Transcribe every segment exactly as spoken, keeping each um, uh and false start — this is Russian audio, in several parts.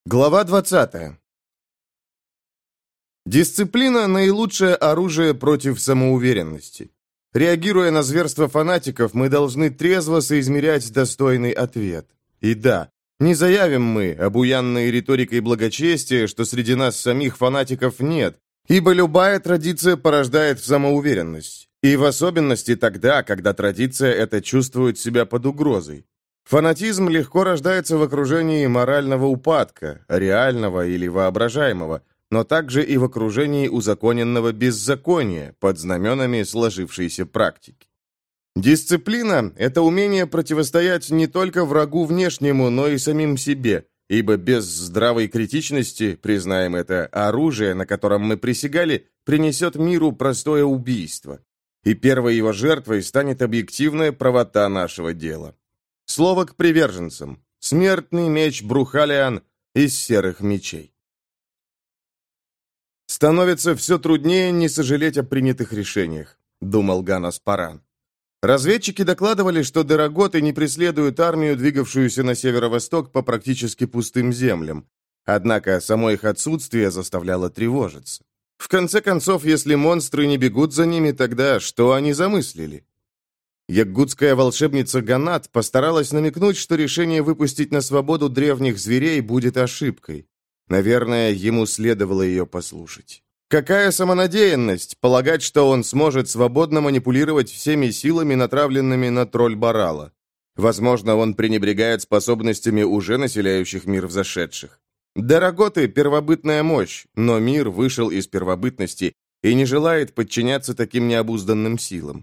Глава двадцатая. Дисциплина – наилучшее оружие против самоуверенности. Реагируя на зверство фанатиков, мы должны трезво соизмерять достойный ответ. И да, не заявим мы, обуянные риторикой благочестия, что среди нас самих фанатиков нет, ибо любая традиция порождает самоуверенность. И в особенности тогда, когда традиция эта чувствует себя под угрозой. Фанатизм легко рождается в окружении морального упадка, реального или воображаемого, но также и в окружении узаконенного беззакония под знаменами сложившейся практики. Дисциплина – это умение противостоять не только врагу внешнему, но и самим себе, ибо без здравой критичности, признаем это, оружие, на котором мы присягали, принесет миру простое убийство. И первой его жертвой станет объективная правота нашего дела. Слово к приверженцам. Смертный меч Брухалиан из серых мечей. «Становится все труднее не сожалеть о принятых решениях», — думал Ганас Паран. Разведчики докладывали, что дераготы не преследуют армию, двигавшуюся на северо-восток по практически пустым землям. Однако само их отсутствие заставляло тревожиться. В конце концов, если монстры не бегут за ними, тогда что они замыслили? Якгутская волшебница Ганат постаралась намекнуть, что решение выпустить на свободу древних зверей будет ошибкой. Наверное, ему следовало ее послушать. Какая самонадеянность полагать, что он сможет свободно манипулировать всеми силами, натравленными на тролль Барала. Возможно, он пренебрегает способностями уже населяющих мир взошедших. Дераготы — первобытная мощь, но мир вышел из первобытности и не желает подчиняться таким необузданным силам.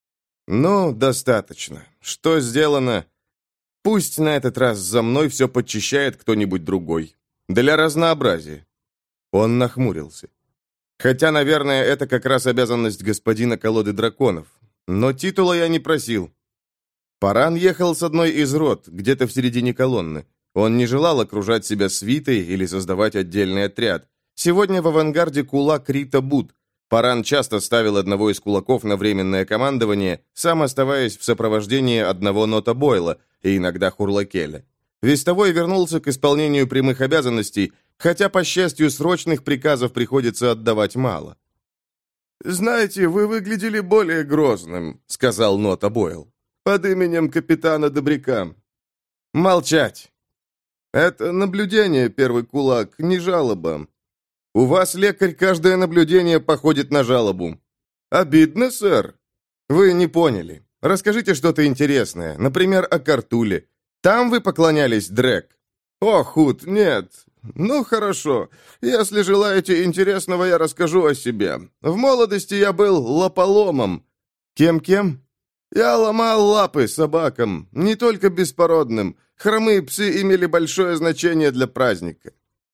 «Ну, достаточно. Что сделано? Пусть на этот раз за мной все подчищает кто-нибудь другой. Для разнообразия». Он нахмурился. Хотя, наверное, это как раз обязанность господина колоды драконов. Но титула я не просил. Паран ехал с одной из рот, где-то в середине колонны. Он не желал окружать себя свитой или создавать отдельный отряд. Сегодня в авангарде кулак Рита Бут. Паран часто ставил одного из кулаков на временное командование, сам оставаясь в сопровождении одного Нота Бойла и иногда Хурлакеля. Вестовой вернулся к исполнению прямых обязанностей, хотя, по счастью, срочных приказов приходится отдавать мало. «Знаете, вы выглядели более грозным», — сказал Нота Бойл, «под именем капитана Добряка». «Молчать!» «Это наблюдение, первый кулак, не жалоба. У вас, лекарь, каждое наблюдение походит на жалобу». «Обидно, сэр?» «Вы не поняли. Расскажите что-то интересное, например, о Картуле. Там вы поклонялись Дрек?» «О, Худ, нет. Ну, хорошо. Если желаете интересного, я расскажу о себе. В молодости я был лополомом». «Кем-кем?» «Я ломал лапы собакам, не только беспородным. Хромые псы имели большое значение для праздника».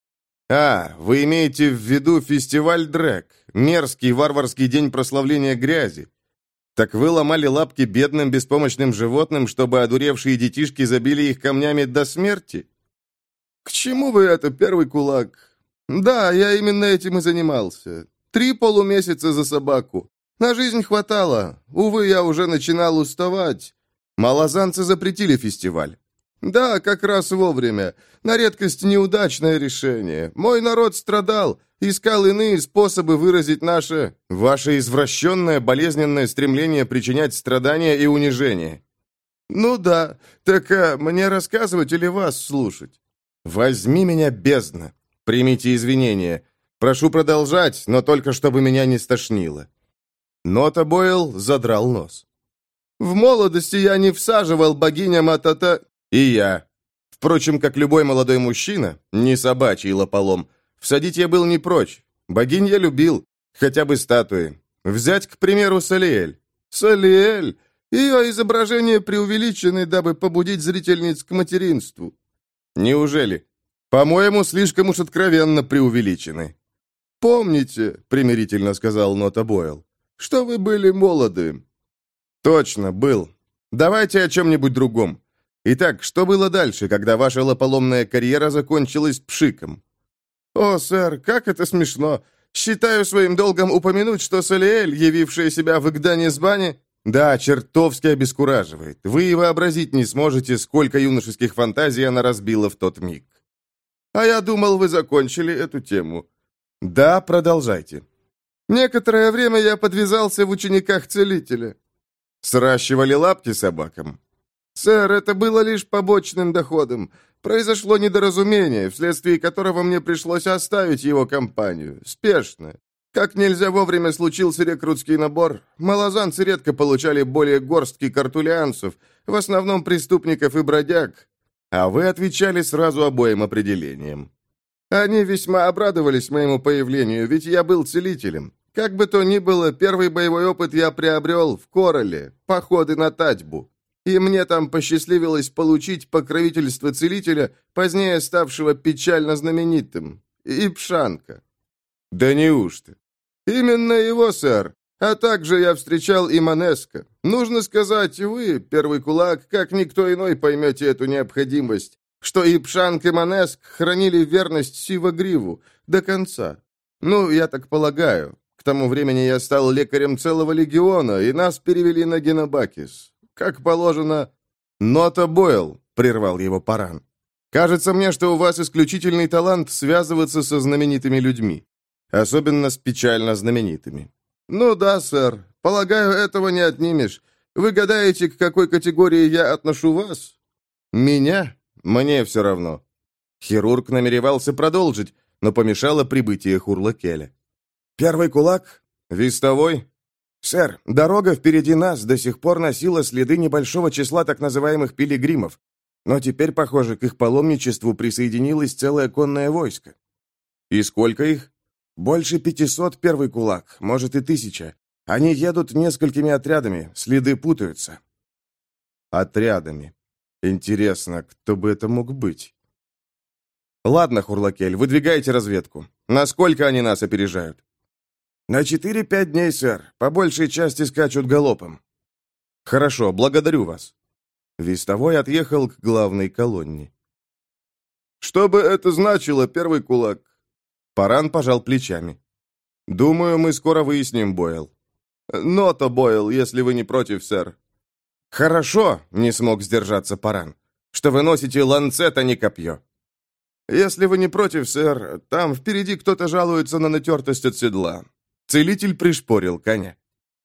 «А, вы имеете в виду фестиваль Дрек, мерзкий варварский день прославления грязи. Так вы ломали лапки бедным беспомощным животным, чтобы одуревшие детишки забили их камнями до смерти?» «К чему вы это, первый кулак?» «Да, я именно этим и занимался. Три полумесяца за собаку. На жизнь хватало. Увы, я уже начинал уставать. Малозанцы запретили фестиваль». «Да, как раз вовремя. На редкость неудачное решение. Мой народ страдал, искал иные способы выразить наше...» «Ваше извращенное, болезненное стремление причинять страдания и унижение». «Ну да. Так а, мне рассказывать или вас слушать?» «Возьми меня, бездна. Примите извинения. Прошу продолжать, но только чтобы меня не стошнило». Нота Бойл задрал нос. «В молодости я не всаживал богиням Атата...» «И я. Впрочем, как любой молодой мужчина, не собачий лополом, всадить я был не прочь. Богинь я любил, хотя бы статуи. Взять, к примеру, Салиэль». «Салиэль? Ее изображения преувеличены, дабы побудить зрительниц к материнству». «Неужели? По-моему, слишком уж откровенно преувеличены». «Помните, — примирительно сказал Нота Бойл, — что вы были молоды». «Точно, был. Давайте о чем-нибудь другом. Итак, что было дальше, когда ваша лополомная карьера закончилась пшиком?» «О, сэр, как это смешно! Считаю своим долгом упомянуть, что Салиэль, явившая себя в Игдане-Сбане...» «Да, чертовски обескураживает. Вы и вообразить не сможете, сколько юношеских фантазий она разбила в тот миг». А я думал, вы закончили эту тему». «Да, продолжайте». «Некоторое время я подвязался в учениках целителя». «Сращивали лапки собакам?» «Сэр, это было лишь побочным доходом. Произошло недоразумение, вследствие которого мне пришлось оставить его компанию. Спешно. Как нельзя вовремя случился рекрутский набор. Малозанцы редко получали более горстки картулианцев, в основном преступников и бродяг. А вы отвечали сразу обоим определениям. Они весьма обрадовались моему появлению, ведь я был целителем. Как бы то ни было, первый боевой опыт я приобрел в Короле, походы на Татьбу. И мне там посчастливилось получить покровительство целителя, позднее ставшего печально знаменитым, Ипшанка». «Да неужто?» «Именно его, сэр. А также я встречал и Манеско. Нужно сказать, вы, первый кулак, как никто иной поймете эту необходимость, что Ипшанк и Манеск хранили верность Сива-Гриву до конца. Ну, я так полагаю. К тому времени я стал лекарем целого легиона, и нас перевели на Генобакис. Как положено...» «Нота Бойл», — прервал его Паран. «Кажется мне, что у вас исключительный талант связываться со знаменитыми людьми. Особенно с печально знаменитыми». «Ну да, сэр. Полагаю, этого не отнимешь. Вы гадаете, к какой категории я отношу вас?» «Меня? Мне все равно». Хирург намеревался продолжить, но помешало прибытие Хурлакеля. «Первый кулак? Вестовой?» «Сэр, дорога впереди нас до сих пор носила следы небольшого числа так называемых пилигримов, но теперь, похоже, к их паломничеству присоединилось целое конное войско». «И сколько их?» «Больше пятисот, первый кулак, может и тысяча. Они едут несколькими отрядами, следы путаются». «Отрядами. Интересно, кто бы это мог быть?» «Ладно, Хурлакель, выдвигайте разведку. Насколько они нас опережают?» «На четыре-пять дней, сэр. По большей части скачут галопом». «Хорошо, благодарю вас». Вестовой отъехал к главной колонне. «Что бы это значило, первый кулак?» Паран пожал плечами. «Думаю, мы скоро выясним, Бойл». «Нота, Бойл, если вы не против, сэр». «Хорошо», — не смог сдержаться Паран, «что вы носите ланцет, а не копье». «Если вы не против, сэр, там впереди кто-то жалуется на натертость от седла». Целитель пришпорил коня.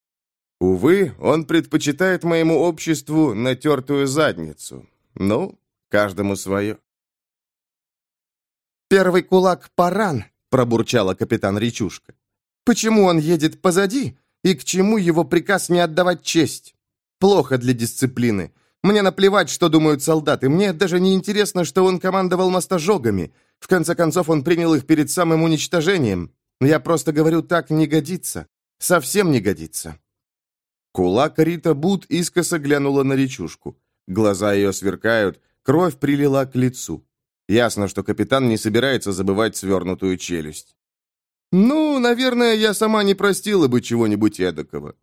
«Увы, он предпочитает моему обществу натертую задницу. Ну, каждому свое». «Первый кулак Паран», — пробурчала капитан Речушка. «Почему он едет позади, и к чему его приказ не отдавать честь? Плохо для дисциплины. Мне наплевать, что думают солдаты. Мне даже не интересно, что он командовал мостожогами. В конце концов, он принял их перед самым уничтожением. Я просто говорю, так не годится. Совсем не годится». Кулак Рита Бут искоса глянула на Речушку. Глаза ее сверкают, кровь прилила к лицу. Ясно, что капитан не собирается забывать свернутую челюсть. «Ну, наверное, я сама не простила бы чего-нибудь эдакого.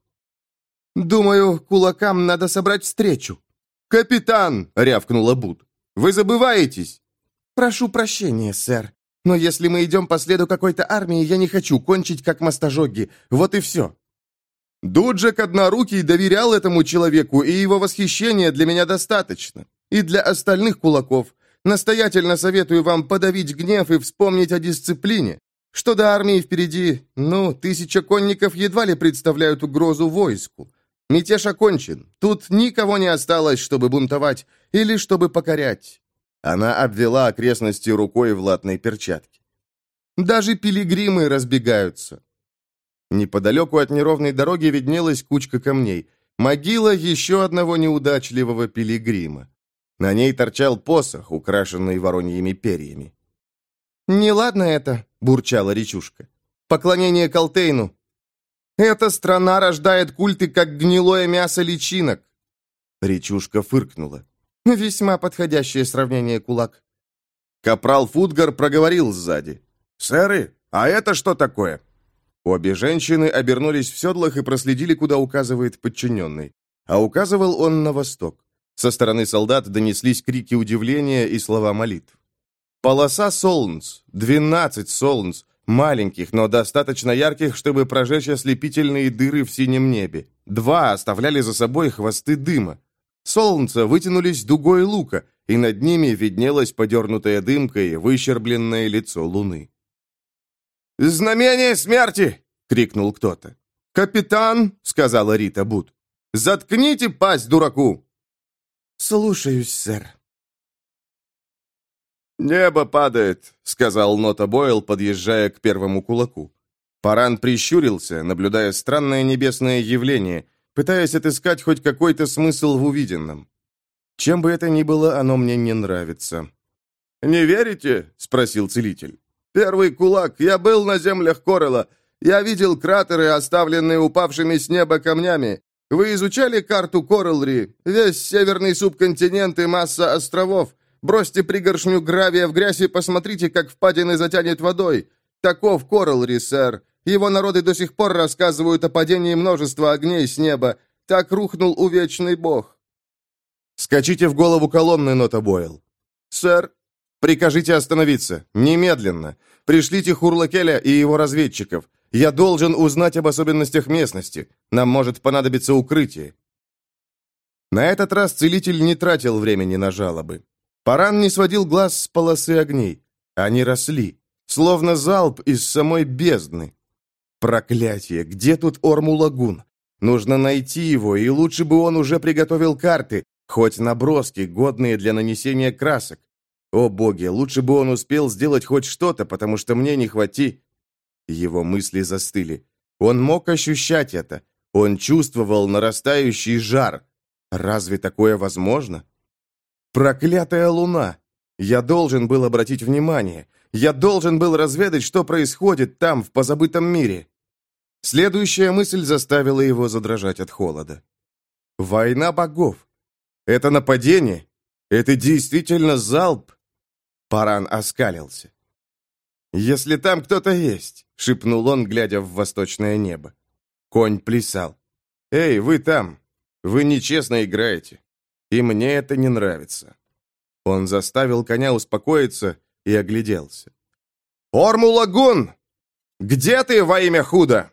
Думаю, кулакам надо собрать встречу». «Капитан!» — рявкнула Бут. «Вы забываетесь!» «Прошу прощения, сэр. Но если мы идем по следу какой-то армии, я не хочу кончить, как мостожоги. Вот и все». Дуджек Однорукий доверял этому человеку, и его восхищения для меня достаточно. И для остальных кулаков. Настоятельно советую вам подавить гнев и вспомнить о дисциплине. Что до армии впереди, ну, тысяча конников едва ли представляют угрозу войску. Мятеж окончен. Тут никого не осталось, чтобы бунтовать или чтобы покорять». Она обвела окрестности рукой в латной перчатке. «Даже пилигримы разбегаются». Неподалеку от неровной дороги виднелась кучка камней. Могила еще одного неудачливого пилигрима. На ней торчал посох, украшенный вороньими перьями. «Неладно это», — бурчала Речушка. «Поклонение Колтейну. Эта страна рождает культы, как гнилое мясо личинок». Речушка фыркнула. «Весьма подходящее сравнение, кулак». Капрал Футгар проговорил сзади. «Сэры, а это что такое?» Обе женщины обернулись в седлах и проследили, куда указывает подчиненный. А указывал он на восток. Со стороны солдат донеслись крики удивления и слова молитв. Полоса солнц, двенадцать солнц, маленьких, но достаточно ярких, чтобы прожечь ослепительные дыры в синем небе. Два оставляли за собой хвосты дыма. Солнца вытянулись дугой лука, и над ними виднелось подернутое дымкой выщербленное лицо луны. «Знамение смерти!» — крикнул кто-то. «Капитан!» — сказала Рита Бут. «Заткните пасть дураку!» «Слушаюсь, сэр». «Небо падает», — сказал Нота Бойл, подъезжая к первому кулаку. Паран прищурился, наблюдая странное небесное явление, пытаясь отыскать хоть какой-то смысл в увиденном. Чем бы это ни было, оно мне не нравится. «Не верите?» — спросил целитель. «Первый кулак. Я был на землях Корелла. Я видел кратеры, оставленные упавшими с неба камнями. Вы изучали карту Кореллри? Весь северный субконтинент и масса островов. Бросьте пригоршню гравия в грязь и посмотрите, как впадины затянет водой. Таков Кореллри, сэр. Его народы до сих пор рассказывают о падении множества огней с неба. Так рухнул увечный бог». «Скачите в голову колонны, Нота Бойл». «Сэр». «Прикажите остановиться. Немедленно. Пришлите Хурлакеля и его разведчиков. Я должен узнать об особенностях местности. Нам может понадобиться укрытие». На этот раз целитель не тратил времени на жалобы. Паран не сводил глаз с полосы огней. Они росли, словно залп из самой бездны. Проклятие! Где тут Орму-Лагун? Нужно найти его, и лучше бы он уже приготовил карты, хоть наброски, годные для нанесения красок. О боги, лучше бы он успел сделать хоть что-то, потому что мне не хвати... Его мысли застыли. Он мог ощущать это. Он чувствовал нарастающий жар. Разве такое возможно? Проклятая луна! Я должен был обратить внимание. Я должен был разведать, что происходит там, в позабытом мире. Следующая мысль заставила его задрожать от холода. Война богов. Это нападение? Это действительно залп? Паран оскалился. «Если там кто-то есть», — шепнул он, глядя в восточное небо. Конь плясал. «Эй, вы там! Вы нечестно играете. И мне это не нравится». Он заставил коня успокоиться и огляделся. «Орму-Лагун! Где ты во имя худа?»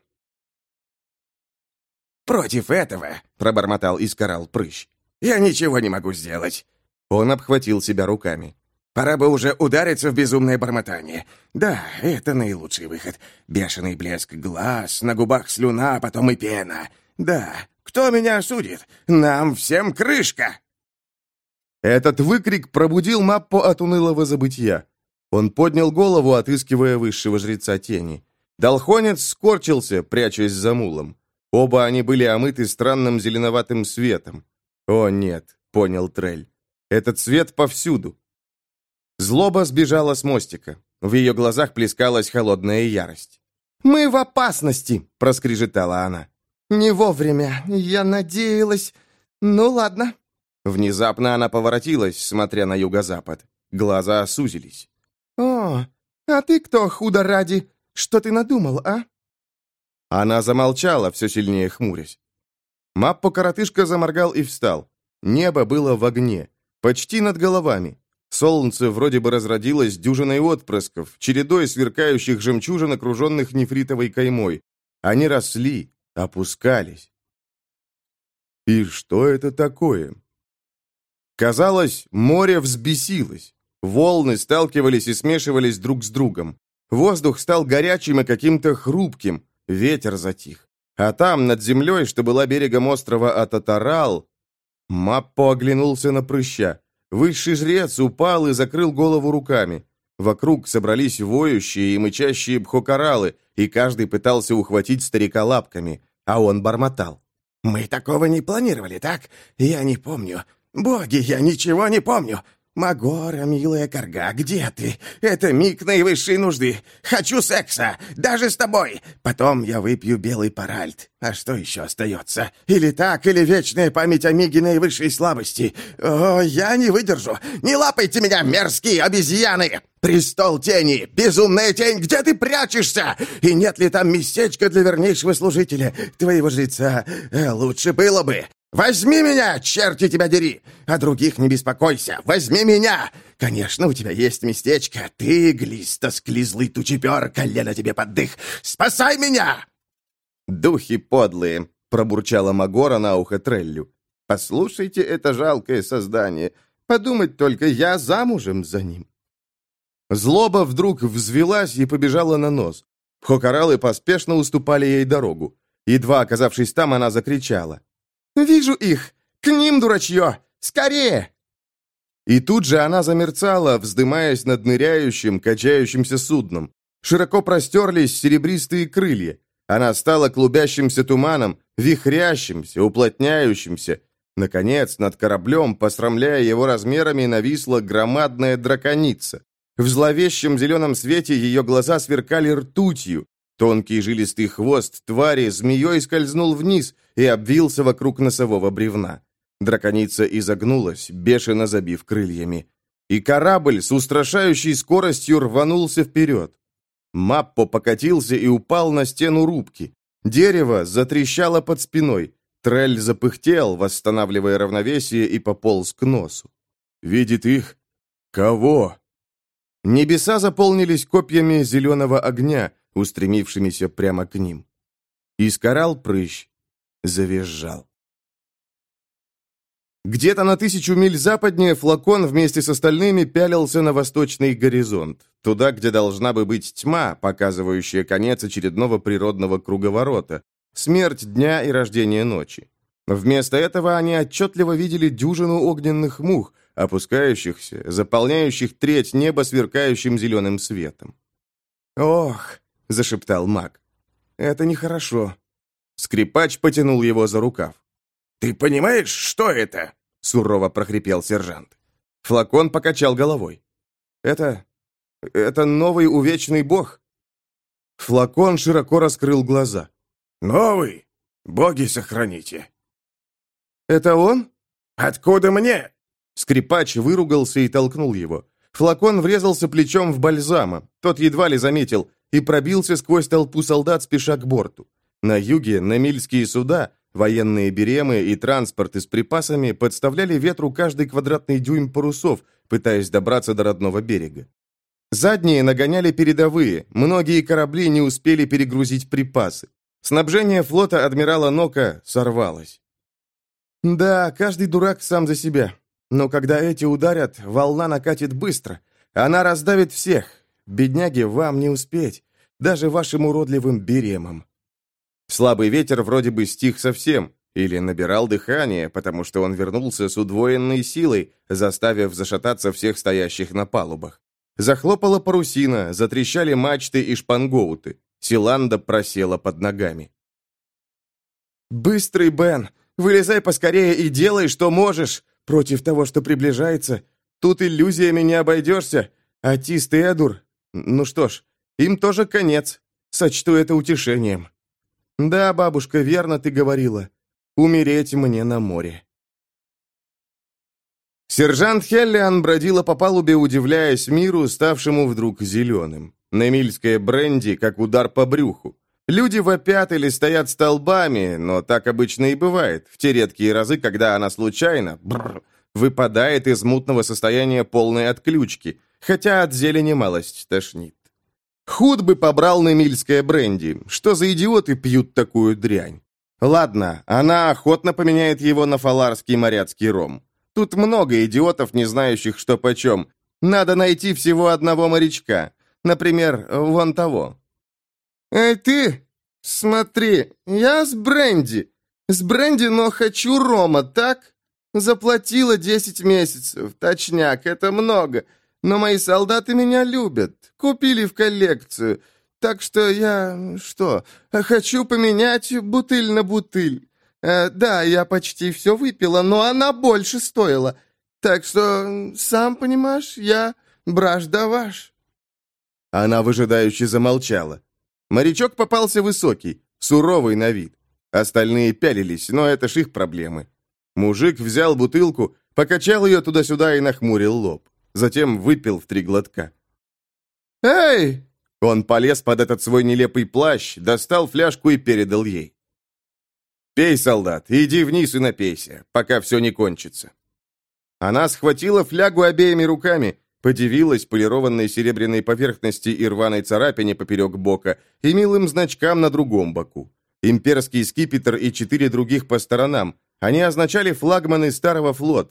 «Против этого», — пробормотал Искарал Прыщ, — «я ничего не могу сделать». Он обхватил себя руками. «Пора бы уже удариться в безумное бормотание. Да, это наилучший выход. Бешеный блеск глаз, на губах слюна, а потом и пена. Да, кто меня осудит? Нам всем крышка!» Этот выкрик пробудил Маппо от унылого забытья. Он поднял голову, отыскивая высшего жреца тени. Долхонец скорчился, прячась за мулом. Оба они были омыты странным зеленоватым светом. «О, нет», — понял Трель, — «этот свет повсюду». Злоба сбежала с мостика. В ее глазах плескалась холодная ярость. «Мы в опасности!» — проскрежетала она. «Не вовремя. Я надеялась... Ну, ладно». Внезапно она поворотилась, смотря на юго-запад. Глаза сузились. «О, а ты кто, худо ради? Что ты надумал, а?» Она замолчала, все сильнее хмурясь. Маппо-коротышка заморгал и встал. Небо было в огне, почти над головами. Солнце вроде бы разродилось дюжиной отпрысков, чередой сверкающих жемчужин, окруженных нефритовой каймой. Они росли, опускались. И что это такое? Казалось, море взбесилось. Волны сталкивались и смешивались друг с другом. Воздух стал горячим и каким-то хрупким. Ветер затих. А там, над землей, что была берегом острова Ататарал, Маппо оглянулся на Прыща. Высший жрец упал и закрыл голову руками. Вокруг собрались воющие и мычащие бхокоралы, и каждый пытался ухватить старика лапками, а он бормотал. «Мы такого не планировали, так? Я не помню. Боги, я ничего не помню. Магора, милая корга, где ты? Это миг наивысшей нужды. Хочу секса, даже с тобой. Потом я выпью белый паральт. А что еще остается? Или так, или вечная память о миге наивысшей слабости. О, я не выдержу. Не лапайте меня, мерзкие обезьяны! Престол тени, безумная тень, где ты прячешься? И нет ли там местечка для вернейшего служителя, твоего жреца? Э, лучше было бы. Возьми меня, черти тебя дери! О других не беспокойся, возьми меня! Конечно, у тебя есть местечко, ты, глисто-склизлый тучепер, колено тебе под дых! Спасай меня!» «Духи подлые!» — пробурчала Магора на ухо Треллю. «Послушайте это жалкое создание. Подумать только, я замужем за ним». Злоба вдруг взвелась и побежала на нос. Пхокоралы поспешно уступали ей дорогу. Едва оказавшись там, она закричала: «Вижу их! К ним, дурачье! Скорее!» И тут же она замерцала, вздымаясь над ныряющим, качающимся судном. Широко простерлись серебристые крылья. Она стала клубящимся туманом, вихрящимся, уплотняющимся. Наконец, над кораблем, посрамляя его размерами, нависла громадная драконица. В зловещем зеленом свете ее глаза сверкали ртутью. Тонкий жилистый хвост твари змеей скользнул вниз и обвился вокруг носового бревна. Драконица изогнулась, бешено забив крыльями. И корабль с устрашающей скоростью рванулся вперед. Маппо покатился и упал на стену рубки. Дерево затрещало под спиной. Трель запыхтел, восстанавливая равновесие, и пополз к носу. «Видит их? Кого?» Небеса заполнились копьями зеленого огня, устремившимися прямо к ним. Искорал прыщ, завизжал. Где-то на тысячу миль западнее флакон вместе с остальными пялился на восточный горизонт, туда, где должна бы быть тьма, показывающая конец очередного природного круговорота, смерть дня и рождение ночи. Вместо этого они отчетливо видели дюжину огненных мух, опускающихся, заполняющих треть неба сверкающим зеленым светом. «Ох!» — зашептал маг. «Это нехорошо». Скрипач потянул его за рукав. «Ты понимаешь, что это?» — сурово прохрипел сержант. Флакон покачал головой. «Это... это новый увечный бог». Флакон широко раскрыл глаза. «Новый? Боги сохраните!» «Это он?» «Откуда мне?» Скрипач выругался и толкнул его. Флакон врезался плечом в бальзама, тот едва ли заметил, и пробился сквозь толпу солдат, спеша к борту. На юге намильские суда, военные беремы и транспорты с припасами подставляли ветру каждый квадратный дюйм парусов, пытаясь добраться до родного берега. Задние нагоняли передовые, многие корабли не успели перегрузить припасы. Снабжение флота адмирала Нока сорвалось. «Да, каждый дурак сам за себя. Но когда эти ударят, волна накатит быстро. Она раздавит всех. Бедняги, вам не успеть. Даже вашим уродливым беремам». Слабый ветер вроде бы стих совсем, или набирал дыхание, потому что он вернулся с удвоенной силой, заставив зашататься всех стоящих на палубах. Захлопала парусина, затрещали мачты и шпангоуты. Силанда просела под ногами. «Быстрый, Бен! Вылезай поскорее и делай, что можешь! Против того, что приближается. Тут иллюзиями не обойдешься. А Тист и Эдур... Ну что ж, им тоже конец. Сочту это утешением». «Да, бабушка, верно ты говорила. Умереть мне на море». Сержант Хеллиан бродила по палубе, удивляясь миру, ставшему вдруг зеленым. Немильское бренди, как удар по брюху. Люди вопят или стоят столбами, но так обычно и бывает, в те редкие разы, когда она случайно бррр, выпадает из мутного состояния полной отключки, хотя от зелени малость тошнит. Худ бы побрал немильское бренди. Что за идиоты пьют такую дрянь? Ладно, она охотно поменяет его на фаларский моряцкий ром. Тут много идиотов, не знающих, что почем. Надо найти всего одного морячка. Например, вон того. «Эй, ты! Смотри, я с бренди. С бренди, но хочу рома, так? Заплатила десять месяцев. Точняк, это много. Но мои солдаты меня любят. Купили в коллекцию. Так что я... что? Хочу поменять бутыль на бутыль. Э, да, я почти все выпила, но она больше стоила. Так что, сам понимаешь, я бражда-ваш». Она выжидающе замолчала. Морячок попался высокий, суровый на вид. Остальные пялились, но это ж их проблемы. Мужик взял бутылку, покачал ее туда-сюда и нахмурил лоб. Затем выпил в три глотка. «Эй!» Он полез под этот свой нелепый плащ, достал фляжку и передал ей. «Пей, солдат, иди вниз и напейся, пока все не кончится». Она схватила флягу обеими руками, подивилась полированной серебряной поверхности и рваной царапине поперек бока и милым значкам на другом боку. Имперский скипетр и четыре других по сторонам. Они означали флагманы старого флота.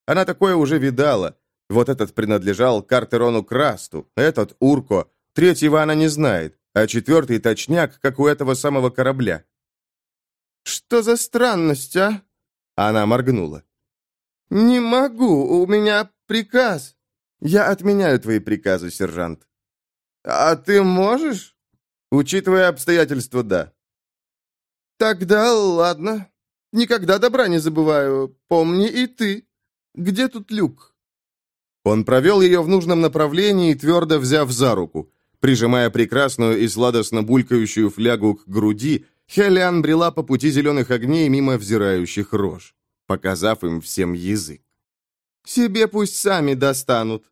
Она такое уже видала. Вот этот принадлежал Картерону Красту, этот Урко, третьего она не знает, а четвертый точняк, как у этого самого корабля. «Что за странность, а?» Она моргнула. «Не могу, у меня приказ». «Я отменяю твои приказы, сержант». «А ты можешь?» «Учитывая обстоятельства, да». «Тогда ладно. Никогда добра не забываю. Помни и ты. Где тут люк?» Он провел ее в нужном направлении, твердо взяв за руку. Прижимая прекрасную и сладостно булькающую флягу к груди, Хелиан брела по пути зеленых огней мимо взирающих рож, показав им всем язык. «Себе пусть сами достанут».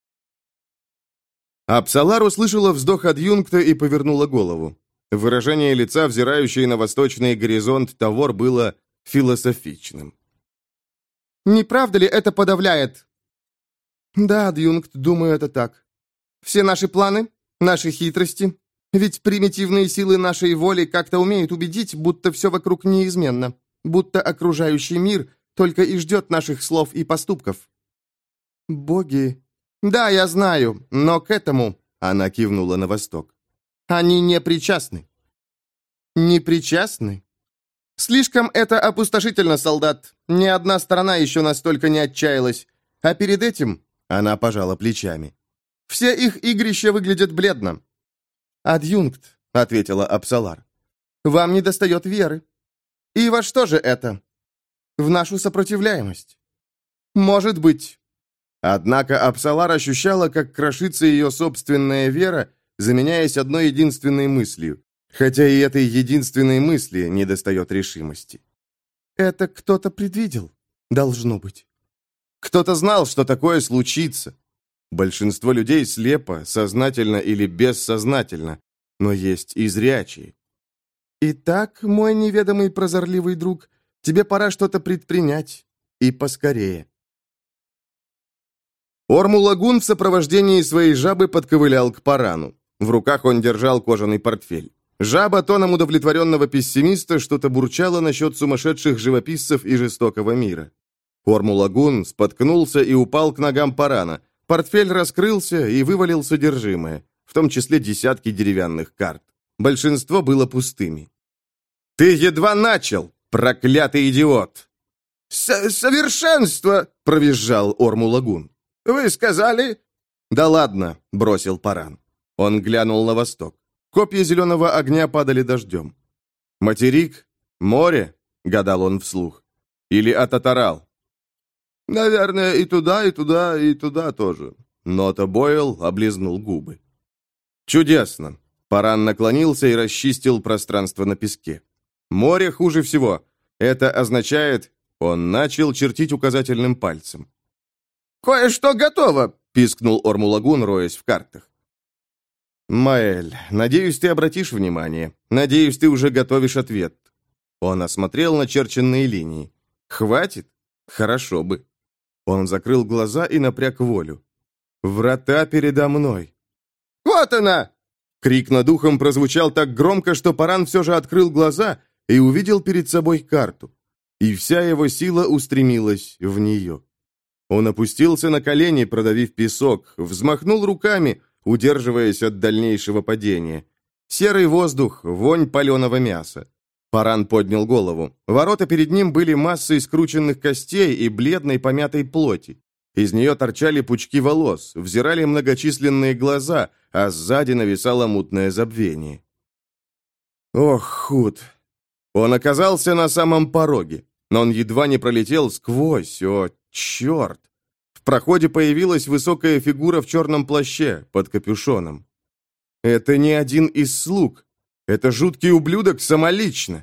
Апсалар услышала вздох адъюнкта и повернула голову. Выражение лица, взирающей на восточный горизонт Тавор, было философичным. «Не правда ли это подавляет?» «Да, адъюнкт, думаю, это так. Все наши планы, наши хитрости, ведь примитивные силы нашей воли как-то умеют убедить, будто все вокруг неизменно, будто окружающий мир только и ждет наших слов и поступков». «Боги...» «Да, я знаю, но к этому...» — она кивнула на восток. «Они не причастны». «Не причастны? Слишком это опустошительно, солдат. Ни одна сторона еще настолько не отчаялась. А перед этим...» — она пожала плечами. «Все их игрища выглядят бледно». «Адъюнкт», — ответила Апсалар. «Вам недостает веры. И во что же это? В нашу сопротивляемость. Может быть...» Однако Апсалар ощущала, как крошится ее собственная вера, заменяясь одной единственной мыслью, хотя и этой единственной мысли недостает решимости. «Это кто-то предвидел, должно быть. Кто-то знал, что такое случится. Большинство людей слепо, сознательно или бессознательно, но есть и зрячие. Итак, мой неведомый прозорливый друг, тебе пора что-то предпринять, и поскорее». Ормулагун в сопровождении своей жабы подковылял к Парану. В руках он держал кожаный портфель. Жаба тоном удовлетворенного пессимиста что-то бурчала насчет сумасшедших живописцев и жестокого мира. Ормулагун споткнулся и упал к ногам Парана. Портфель раскрылся и вывалил содержимое, в том числе десятки деревянных карт. Большинство было пустыми. «Ты едва начал, проклятый идиот!» С «Совершенство!» — провизжал Ормулагун. «Вы сказали...» «Да ладно», — бросил Паран. Он глянул на восток. Копья зеленого огня падали дождем. «Материк? Море?» — гадал он вслух. «Или Ататарал?» «Наверное, и туда, и туда, и туда тоже». Нота Бойл облизнул губы. «Чудесно!» Паран наклонился и расчистил пространство на песке. «Море хуже всего. Это означает...» Он начал чертить указательным пальцем. «Кое-что готово!» — пискнул Ормулагун, роясь в картах. «Маэль, надеюсь, ты обратишь внимание. Надеюсь, ты уже готовишь ответ». Он осмотрел начерченные линии. «Хватит? Хорошо бы». Он закрыл глаза и напряг волю. «Врата передо мной». «Вот она!» Крик над ухом прозвучал так громко, что Паран все же открыл глаза и увидел перед собой карту. И вся его сила устремилась в нее. Он опустился на колени, продавив песок, взмахнул руками, удерживаясь от дальнейшего падения. Серый воздух, вонь паленого мяса. Паран поднял голову. Ворота перед ним были массой скрученных костей и бледной помятой плоти. Из нее торчали пучки волос, взирали многочисленные глаза, а сзади нависало мутное забвение. Ох, худ. Он оказался на самом пороге, но он едва не пролетел сквозь, о, черт! В проходе появилась высокая фигура в черном плаще, под капюшоном. Это не один из слуг. Это жуткий ублюдок самолично.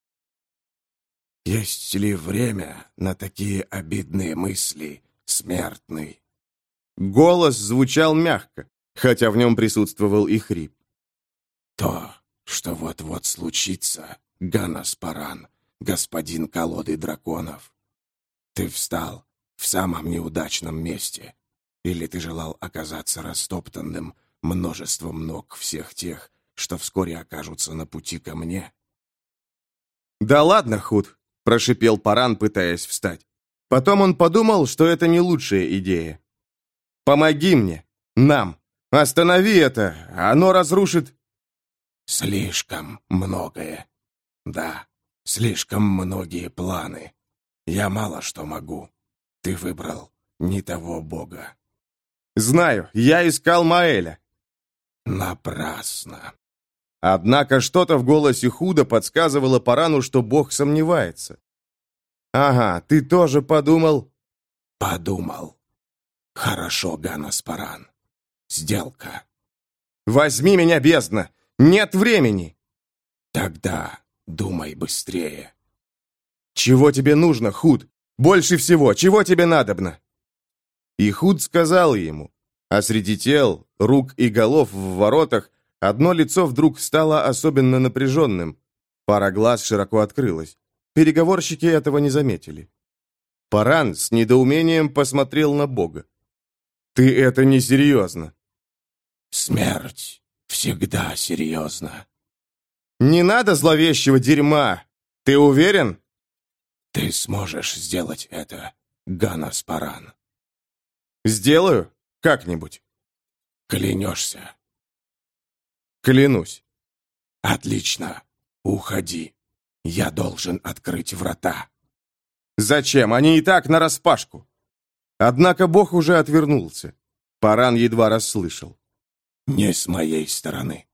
«Есть ли время на такие обидные мысли, смертный?» Голос звучал мягко, хотя в нем присутствовал и хрип. «То, что вот-вот случится, Ганас Паран, господин колоды драконов. Ты встал в самом неудачном месте, или ты желал оказаться растоптанным множеством ног всех тех, что вскоре окажутся на пути ко мне?» «Да ладно, Худ», — прошипел Паран, пытаясь встать. Потом он подумал, что это не лучшая идея. «Помоги мне! Нам! Останови это! Оно разрушит...» «Слишком многое. Да, слишком многие планы. Я мало что могу. Ты выбрал не того бога». «Знаю, я искал Маэля». «Напрасно». Однако что-то в голосе Худа подсказывало Парану, что бог сомневается. «Ага, ты тоже подумал?» «Подумал. Хорошо, Ганас Паран. Сделка». «Возьми меня, бездна! Нет времени!» «Тогда думай быстрее». «Чего тебе нужно, Худ? Больше всего, чего тебе надобно?» И Худ сказал ему, а среди тел, рук и голов в воротах одно лицо вдруг стало особенно напряженным. Пара глаз широко открылась. Переговорщики этого не заметили. Паран с недоумением посмотрел на Бога. «Ты это несерьезно». «Смерть всегда серьезна». «Не надо зловещего дерьма! Ты уверен?» «Ты сможешь сделать это, Ганас Паран». «Сделаю? Как-нибудь». «Клянешься?» «Клянусь». «Отлично. Уходи. Я должен открыть врата». «Зачем? Они и так нараспашку». Однако Бог уже отвернулся. Паран едва расслышал. «Не с моей стороны».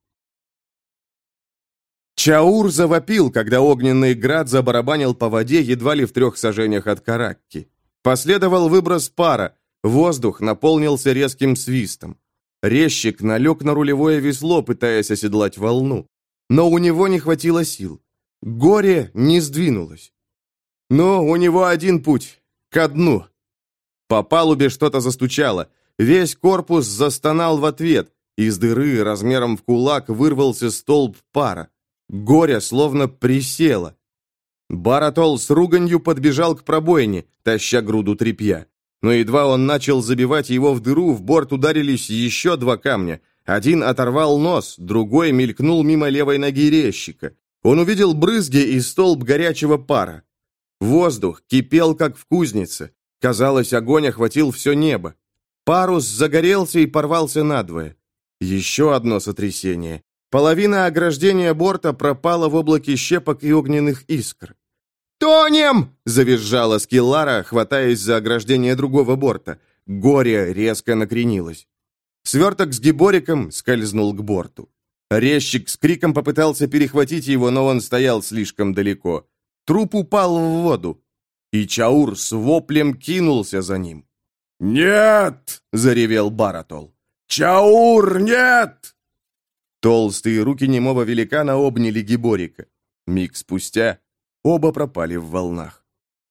Чаур завопил, когда огненный град забарабанил по воде едва ли в трех сажениях от Каракки. Последовал выброс пара, воздух наполнился резким свистом. Резчик налег на рулевое весло, пытаясь оседлать волну. Но у него не хватило сил. Горе не сдвинулось. Но у него один путь — ко дну. По палубе что-то застучало. Весь корпус застонал в ответ. Из дыры размером в кулак вырвался столб пара. Горе словно присело. Баратол с руганью подбежал к пробоине, таща груду тряпья. Но едва он начал забивать его в дыру, в борт ударились еще два камня. Один оторвал нос, другой мелькнул мимо левой ноги резчика. Он увидел брызги и столб горячего пара. Воздух кипел, как в кузнице. Казалось, огонь охватил все небо. Парус загорелся и порвался надвое. Еще одно сотрясение. Половина ограждения борта пропала в облаке щепок и огненных искр. «Тонем!» — завизжала Скиллара, хватаясь за ограждение другого борта. Горе резко накренилось. Сверток с гибориком скользнул к борту. Резчик с криком попытался перехватить его, но он стоял слишком далеко. Труп упал в воду, и Чаур с воплем кинулся за ним. «Нет!» — заревел Баратол. «Чаур, нет!» Толстые руки немого великана обняли гиборика. Миг спустя оба пропали в волнах.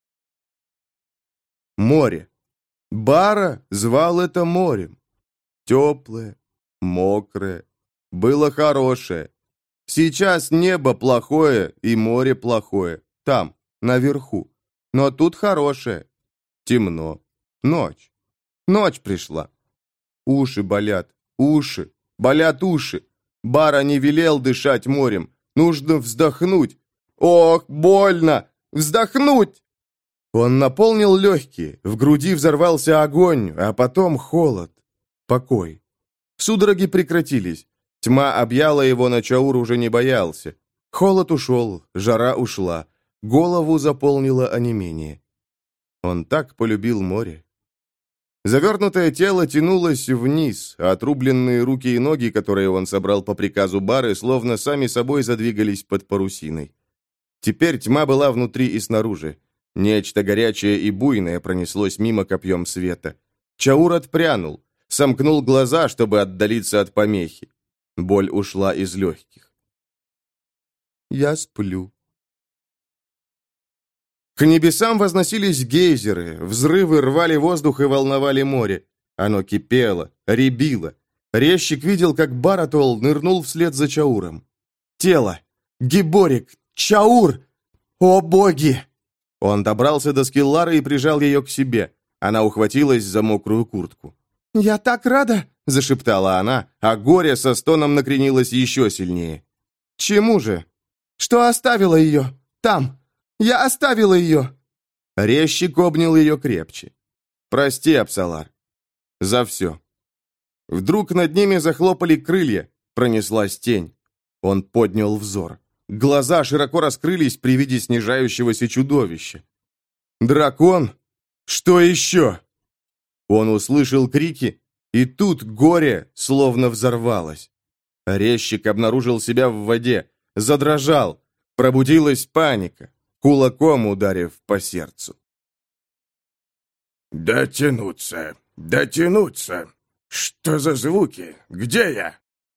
Море. Бара звал это морем. Теплое, мокрое, было хорошее. Сейчас небо плохое и море плохое. Там, наверху. Но тут хорошее. Темно. Ночь. Ночь пришла. Уши болят. Уши. Болят уши. Бара не велел дышать морем. Нужно вздохнуть. Ох, больно! Вздохнуть! Он наполнил легкие. В груди взорвался огонь, а потом холод. Покой. Судороги прекратились. Тьма объяла его, но Чаур уже не боялся. Холод ушел, жара ушла. Голову заполнило онемение. Он так полюбил море. Завернутое тело тянулось вниз, а отрубленные руки и ноги, которые он собрал по приказу Бары, словно сами собой задвигались под парусиной. Теперь тьма была внутри и снаружи. Нечто горячее и буйное пронеслось мимо копьем света. Чаур отпрянул, сомкнул глаза, чтобы отдалиться от помехи. Боль ушла из легких. «Я сплю». К небесам возносились гейзеры, взрывы рвали воздух и волновали море. Оно кипело, рябило. Резчик видел, как Баратол нырнул вслед за Чауром. «Тело! Гиборик! Чаур! О боги!» Он добрался до Скиллары и прижал ее к себе. Она ухватилась за мокрую куртку. «Я так рада!» — зашептала она, а горе со стоном накренилось еще сильнее. «Чему же?» «Что оставила ее? Там! Я оставила ее!» Резчик обнял ее крепче. «Прости, Апсалар. За все». Вдруг над ними захлопали крылья, пронеслась тень. Он поднял взор. Глаза широко раскрылись при виде снижающегося чудовища. «Дракон? Что еще?» Он услышал крики, и тут горе словно взорвалось. Резчик обнаружил себя в воде, задрожал, пробудилась паника, кулаком ударив по сердцу. «Дотянуться! Дотянуться! Что за звуки? Где я?»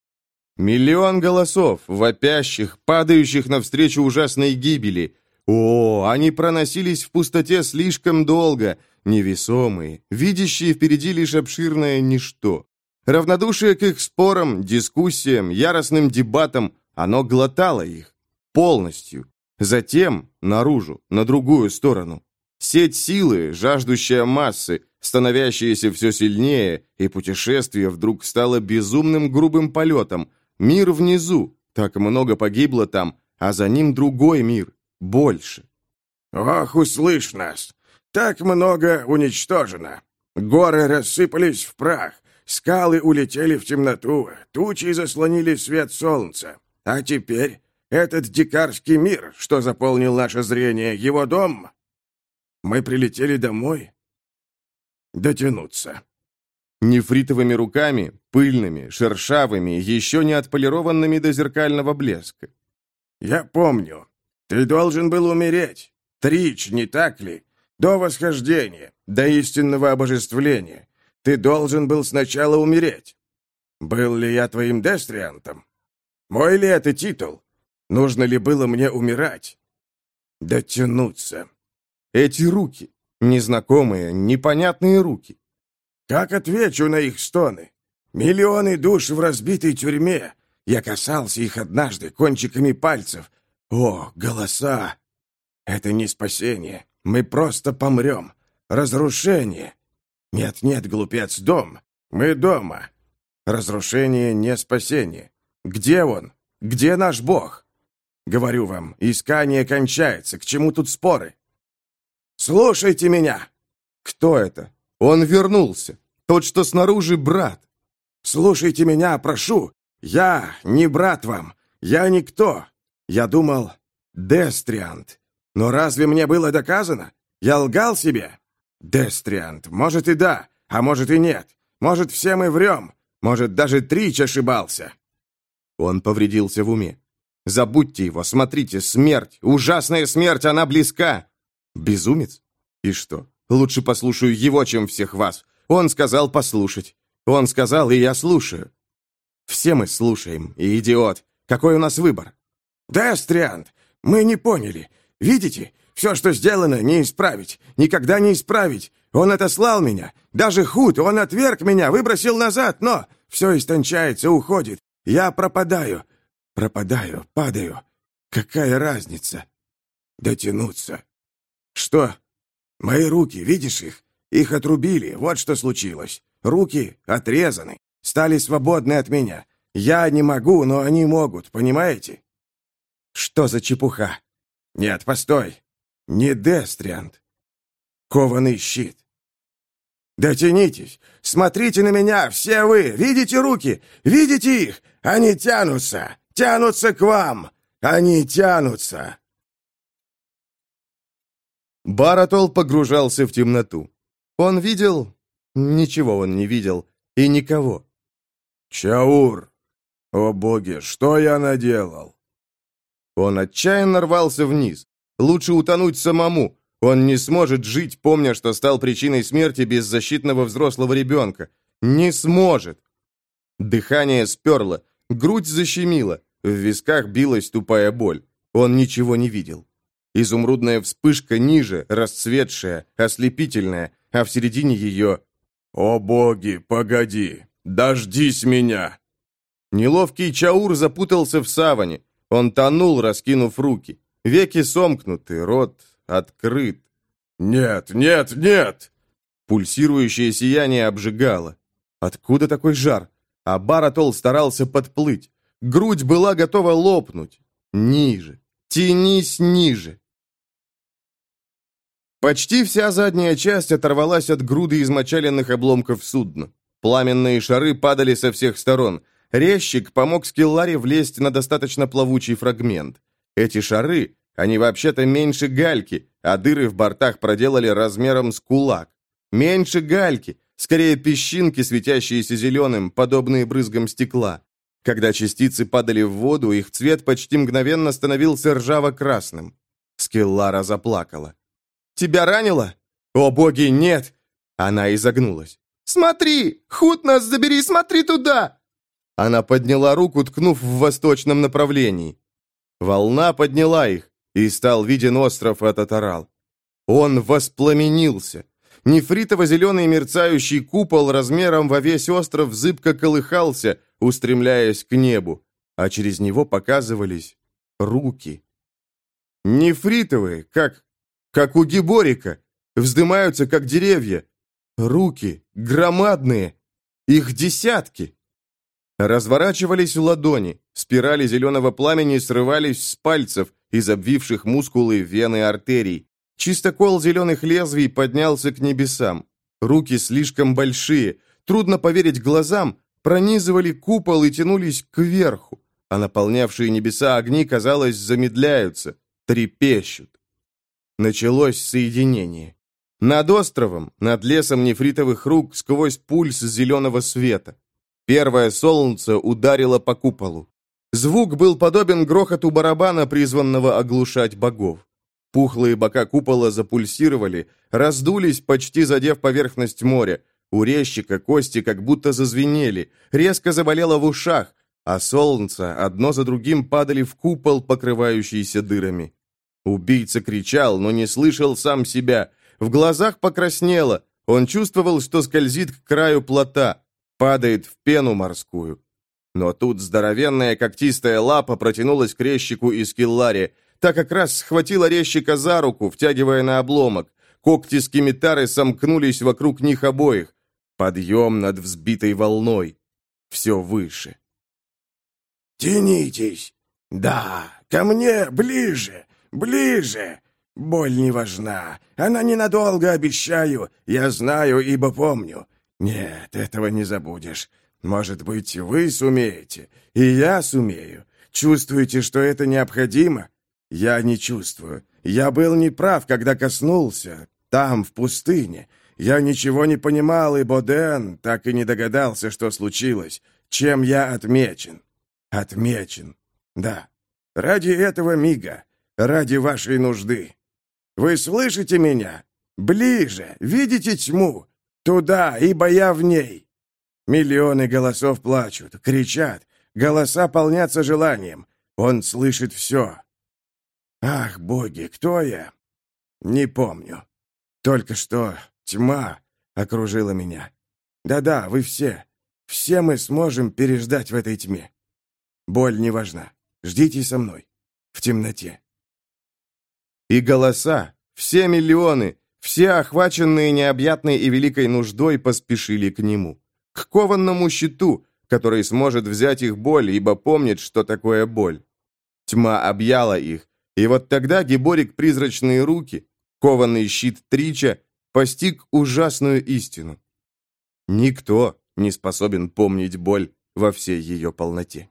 Миллион голосов, вопящих, падающих навстречу ужасной гибели. О, они проносились в пустоте слишком долго, невесомые, видящие впереди лишь обширное ничто. Равнодушие к их спорам, дискуссиям, яростным дебатам, оно глотало их полностью. Затем наружу, на другую сторону. Сеть силы, жаждущая массы, становящаяся все сильнее, и путешествие вдруг стало безумным грубым полетом. Мир внизу, так много погибло там, а за ним другой мир, больше. «Ох, услышь нас! Так много уничтожено! Горы рассыпались в прах, скалы улетели в темноту, тучи заслонили свет солнца. А теперь этот дикарский мир, что заполнил наше зрение, его дом. Мы прилетели домой. Дотянуться». Нефритовыми руками, пыльными, шершавыми, еще не отполированными до зеркального блеска. «Я помню. Ты должен был умереть. Трич, не так ли? До восхождения, до истинного обожествления. Ты должен был сначала умереть. Был ли я твоим дестриантом? Мой ли это титул? Нужно ли было мне умирать? Дотянуться». Эти руки, незнакомые, непонятные руки. Как отвечу на их стоны? Миллионы душ в разбитой тюрьме. Я касался их однажды кончиками пальцев. О, голоса! Это не спасение. Мы просто помрем. Разрушение. Нет-нет, глупец, дом. Мы дома. Разрушение не спасение. Где он? Где наш Бог? Говорю вам, искание кончается. К чему тут споры? Слушайте меня. Кто это? Он вернулся. Тот, что снаружи, брат. Слушайте меня, прошу. Я не брат вам. Я никто. Я думал, Дестриант. Но разве мне было доказано? Я лгал себе? Дестриант. Может и да, а может и нет. Может, все мы врем. Может, даже Трич ошибался. Он повредился в уме. Забудьте его, смотрите, смерть, ужасная смерть, она близка. Безумец? И что? Лучше послушаю его, чем всех вас. Он сказал послушать. Он сказал, и я слушаю. Все мы слушаем, и идиот. Какой у нас выбор? Дестриант, мы не поняли. Видите, все, что сделано, не исправить. Никогда не исправить. Он отослал меня. Даже Худ, он отверг меня, выбросил назад, но все истончается, уходит. Я пропадаю. Пропадаю, падаю. Какая разница? Дотянуться. Что? Мои руки, видишь их? Их отрубили, вот что случилось. Руки отрезаны, стали свободны от меня. Я не могу, но они могут, понимаете? Что за чепуха? Нет, постой. Не Дестриант. Кованый щит. Дотянитесь, смотрите на меня, все вы, видите руки? Видите их? Они тянутся, тянутся к вам. Они тянутся. Баратол погружался в темноту. Он видел... Ничего он не видел. И никого. Чаур! О боги, что я наделал? Он отчаянно рвался вниз. Лучше утонуть самому. Он не сможет жить, помня, что стал причиной смерти беззащитного взрослого ребенка. Не сможет. Дыхание сперло, грудь защемило, в висках билась тупая боль. Он ничего не видел. Изумрудная вспышка ниже, расцветшая, ослепительная, а в середине ее... «О боги, погоди! Дождись меня!» Неловкий Чаур запутался в саване. Он тонул, раскинув руки. Веки сомкнуты, рот открыт. «Нет, нет, нет!» Пульсирующее сияние обжигало. Откуда такой жар? А Баратол старался подплыть. Грудь была готова лопнуть. Ниже. Тянись ниже. Почти вся задняя часть оторвалась от груды измочаленных обломков судна. Пламенные шары падали со всех сторон. Резчик помог Скилларе влезть на достаточно плавучий фрагмент. Эти шары, они вообще-то меньше гальки, а дыры в бортах проделали размером с кулак. Меньше гальки, скорее песчинки, светящиеся зеленым, подобные брызгам стекла. Когда частицы падали в воду, их цвет почти мгновенно становился ржаво-красным. Скиллара заплакала. «Тебя ранило?» «О боги, нет!» Она изогнулась. «Смотри! Худ нас забери, смотри туда!» Она подняла руку, ткнув в восточном направлении. Волна подняла их, и стал виден остров Ататарал. Он воспламенился. Нефритово-зеленый мерцающий купол размером во весь остров зыбко колыхался, устремляясь к небу, а через него показывались руки. Нефритовые, как, как у гиборика, вздымаются, как деревья. Руки, громадные, их десятки. Разворачивались ладони, спирали зеленого пламени срывались с пальцев, из обвивших мускулы, вены, артерий. Чистокол зеленых лезвий поднялся к небесам. Руки слишком большие, трудно поверить глазам, пронизывали купол и тянулись кверху, а наполнявшие небеса огни, казалось, замедляются, трепещут. Началось соединение. Над островом, над лесом нефритовых рук, сквозь пульс зеленого света. Первое солнце ударило по куполу. Звук был подобен грохоту барабана, призванного оглушать богов. Пухлые бока купола запульсировали, раздулись, почти задев поверхность моря. У резчика кости как будто зазвенели, резко заболело в ушах, а солнце одно за другим падали в купол, покрывающийся дырами. Убийца кричал, но не слышал сам себя. В глазах покраснело. Он чувствовал, что скользит к краю плота, падает в пену морскую. Но тут здоровенная когтистая лапа протянулась к резчику и Скилларе. Та как раз схватила резчика за руку, втягивая на обломок. Когти скимитары сомкнулись вокруг них обоих. Подъем над взбитой волной. Все выше. «Тянитесь! Да, ко мне ближе, ближе! Боль не важна, она ненадолго, обещаю, я знаю, ибо помню. Нет, этого не забудешь. Может быть, вы сумеете, и я сумею. Чувствуете, что это необходимо? Я не чувствую. Я был неправ, когда коснулся, там, в пустыне. Я ничего не понимал, и Боден так и не догадался, что случилось, чем я отмечен. Отмечен, да. Ради этого мига, ради вашей нужды. Вы слышите меня? Ближе, видите тьму? Туда, ибо я в ней. Миллионы голосов плачут, кричат, голоса полнятся желанием. Он слышит все. Ах, боги, кто я? Не помню. Только что тьма окружила меня. Да-да, вы все. Все мы сможем переждать в этой тьме. Боль не важна. Ждите со мной. В темноте. И голоса, все миллионы, все охваченные необъятной и великой нуждой, поспешили к нему. К кованному щиту, который сможет взять их боль, ибо помнит, что такое боль. Тьма объяла их, и вот тогда гиборик призрачные руки, кованный щит Трича, постиг ужасную истину. Никто не способен помнить боль во всей ее полноте.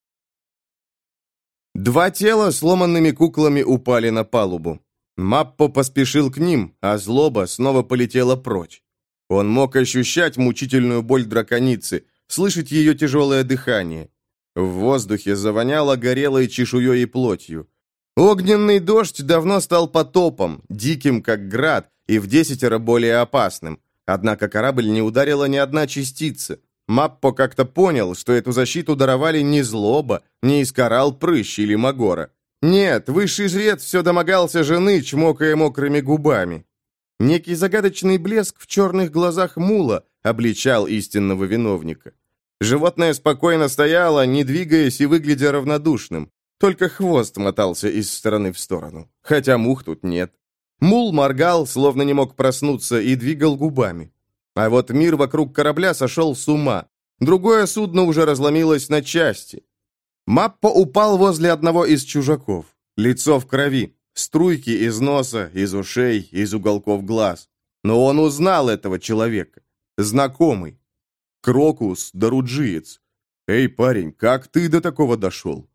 Два тела сломанными куклами упали на палубу. Маппо поспешил к ним, а злоба снова полетела прочь. Он мог ощущать мучительную боль драконицы, слышать ее тяжелое дыхание. В воздухе завоняло горелой чешуей и плотью. Огненный дождь давно стал потопом, диким, как град, и в десятеро более опасным. Однако корабль не ударила ни одна частица. Маппо как-то понял, что эту защиту даровали не злоба, не искарал прыщ или магора. Нет, высший жрец все домогался жены, чмокая мокрыми губами. Некий загадочный блеск в черных глазах мула обличал истинного виновника. Животное спокойно стояло, не двигаясь и выглядя равнодушным. Только хвост мотался из стороны в сторону, хотя мух тут нет. Мул моргал, словно не мог проснуться, и двигал губами. А вот мир вокруг корабля сошел с ума. Другое судно уже разломилось на части. Маппо упал возле одного из чужаков. Лицо в крови, Струйки из носа, из ушей, из уголков глаз. Но он узнал этого человека. Знакомый. Крокус Даруджиец. Эй, парень, как ты до такого дошел?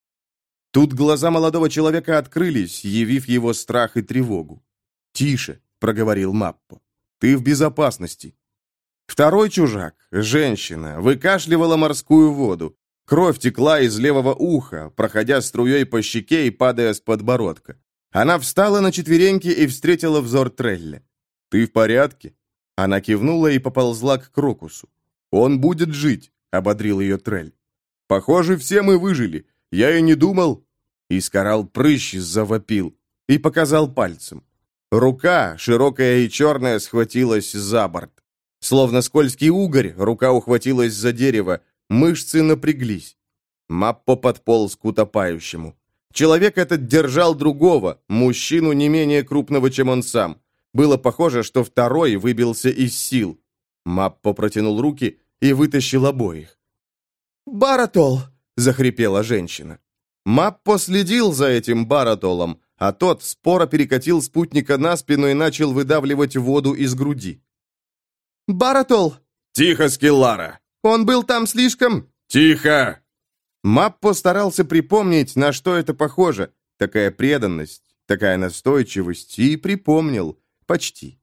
Тут глаза молодого человека открылись, явив его страх и тревогу. «Тише», — проговорил Маппо. «Ты в безопасности». Второй чужак, женщина, выкашливала морскую воду. Кровь текла из левого уха, проходя струей по щеке и падая с подбородка. Она встала на четвереньки и встретила взор Трелля. «Ты в порядке?» Она кивнула и поползла к Крокусу. «Он будет жить», — ободрил ее Трель. «Похоже, все мы выжили. Я и не думал...» Искарал прыщ, завопил и показал пальцем. Рука, широкая и черная, схватилась за борт. Словно скользкий угорь, рука ухватилась за дерево, мышцы напряглись. Маппо подполз к утопающему. Человек этот держал другого, мужчину не менее крупного, чем он сам. Было похоже, что второй выбился из сил. Маппо протянул руки и вытащил обоих. «Баратол!» — захрипела женщина. Маппо следил за этим Баратолом, а тот споро перекатил спутника на спину и начал выдавливать воду из груди. «Баратол!» «Тихо, Скеллара!» «Он был там слишком...» «Тихо!» Маппо старался припомнить, на что это похоже. Такая преданность, такая настойчивость, и припомнил. Почти.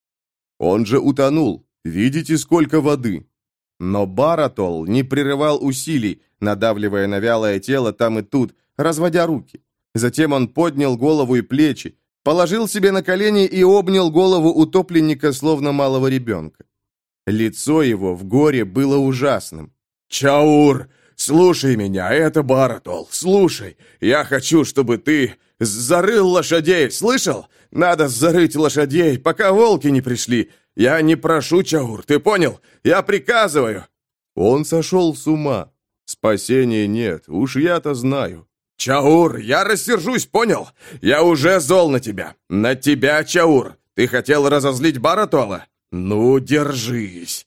Он же утонул. Видите, сколько воды. Но Баратол не прерывал усилий, надавливая на вялое тело там и тут, разводя руки. Затем он поднял голову и плечи, положил себе на колени и обнял голову утопленника, словно малого ребенка. Лицо его в горе было ужасным. «Чаур, слушай меня, это Баратол, слушай. Я хочу, чтобы ты зарыл лошадей, слышал? Надо зарыть лошадей, пока волки не пришли. Я не прошу, Чаур, ты понял? Я приказываю». Он сошел с ума. Спасения нет, уж я-то знаю. «Чаур, я рассержусь, понял? Я уже зол на тебя. На тебя, Чаур. Ты хотел разозлить Баратола? Ну, держись».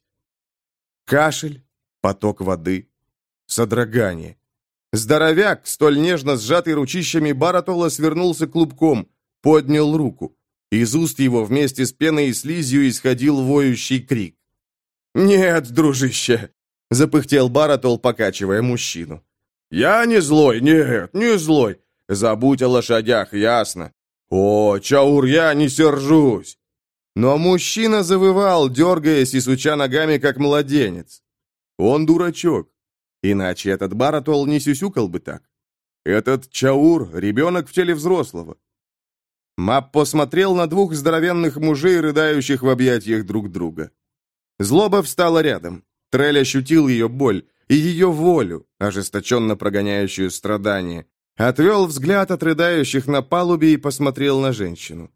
Кашель, поток воды, содрогание. Здоровяк, столь нежно сжатый ручищами Баратола, свернулся клубком, поднял руку. Из уст его вместе с пеной и слизью исходил воющий крик. «Нет, дружище!» — запыхтел Баратол, покачивая мужчину. «Я не злой, нет, не злой. Забудь о лошадях, ясно. О, Чаур, я не сержусь». Но мужчина завывал, дергаясь и суча ногами, как младенец. Он дурачок. Иначе этот Баратол не сюсюкал бы так. Этот Чаур — ребенок в теле взрослого. Маппо смотрел на двух здоровенных мужей, рыдающих в объятиях друг друга. Злоба встала рядом. Трель ощутил ее боль и ее волю, ожесточенно прогоняющую страдания. Отвел взгляд от рыдающих на палубе и посмотрел на женщину.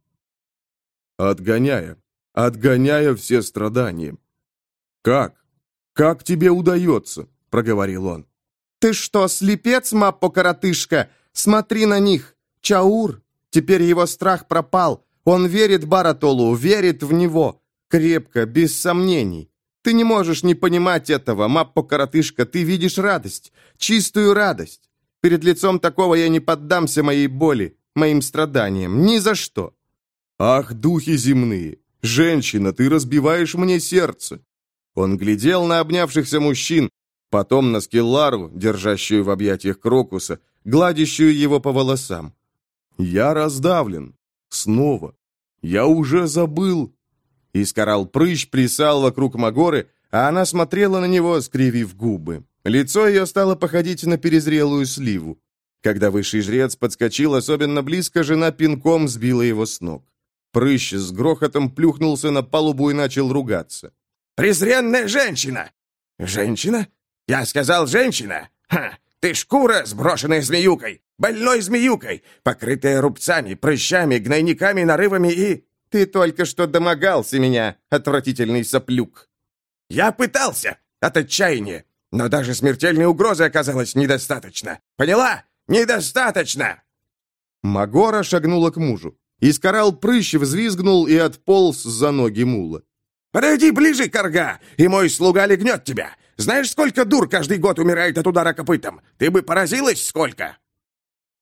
«Отгоняя, отгоняя все страдания. Как? Как тебе удается?» — проговорил он. «Ты что, слепец, Маппо-коротышка? Смотри на них! Чаур! Теперь его страх пропал. Он верит Баратолу, верит в него. Крепко, без сомнений. Ты не можешь не понимать этого, Маппо-коротышка. Ты видишь радость, чистую радость. Перед лицом такого я не поддамся моей боли, моим страданиям. Ни за что». «Ах, духи земные! Женщина, ты разбиваешь мне сердце!» Он глядел на обнявшихся мужчин, потом на Скеллару, держащую в объятиях Крокуса, гладящую его по волосам. «Я раздавлен. Снова. Я уже забыл». Искарал прыщ плясал вокруг Магоры, а она смотрела на него, скривив губы. Лицо ее стало походить на перезрелую сливу. Когда высший жрец подскочил особенно близко, жена пинком сбила его с ног. Прыщ с грохотом плюхнулся на палубу и начал ругаться. «Презренная женщина!» «Женщина? Я сказал женщина? Ха! Ты шкура, сброшенная змеюкой, больной змеюкой, покрытая рубцами, прыщами, гнойниками, нарывами и...» «Ты только что домогался меня, отвратительный соплюк!» «Я пытался, от отчаяния, но даже смертельной угрозы оказалось недостаточно. Поняла? Недостаточно!» Магора шагнула к мужу. Искарал прыщ взвизгнул и отполз за ноги мула. «Подойди ближе, корга, и мой слуга легнет тебя. Знаешь, сколько дур каждый год умирает от удара копытом? Ты бы поразилась, сколько?»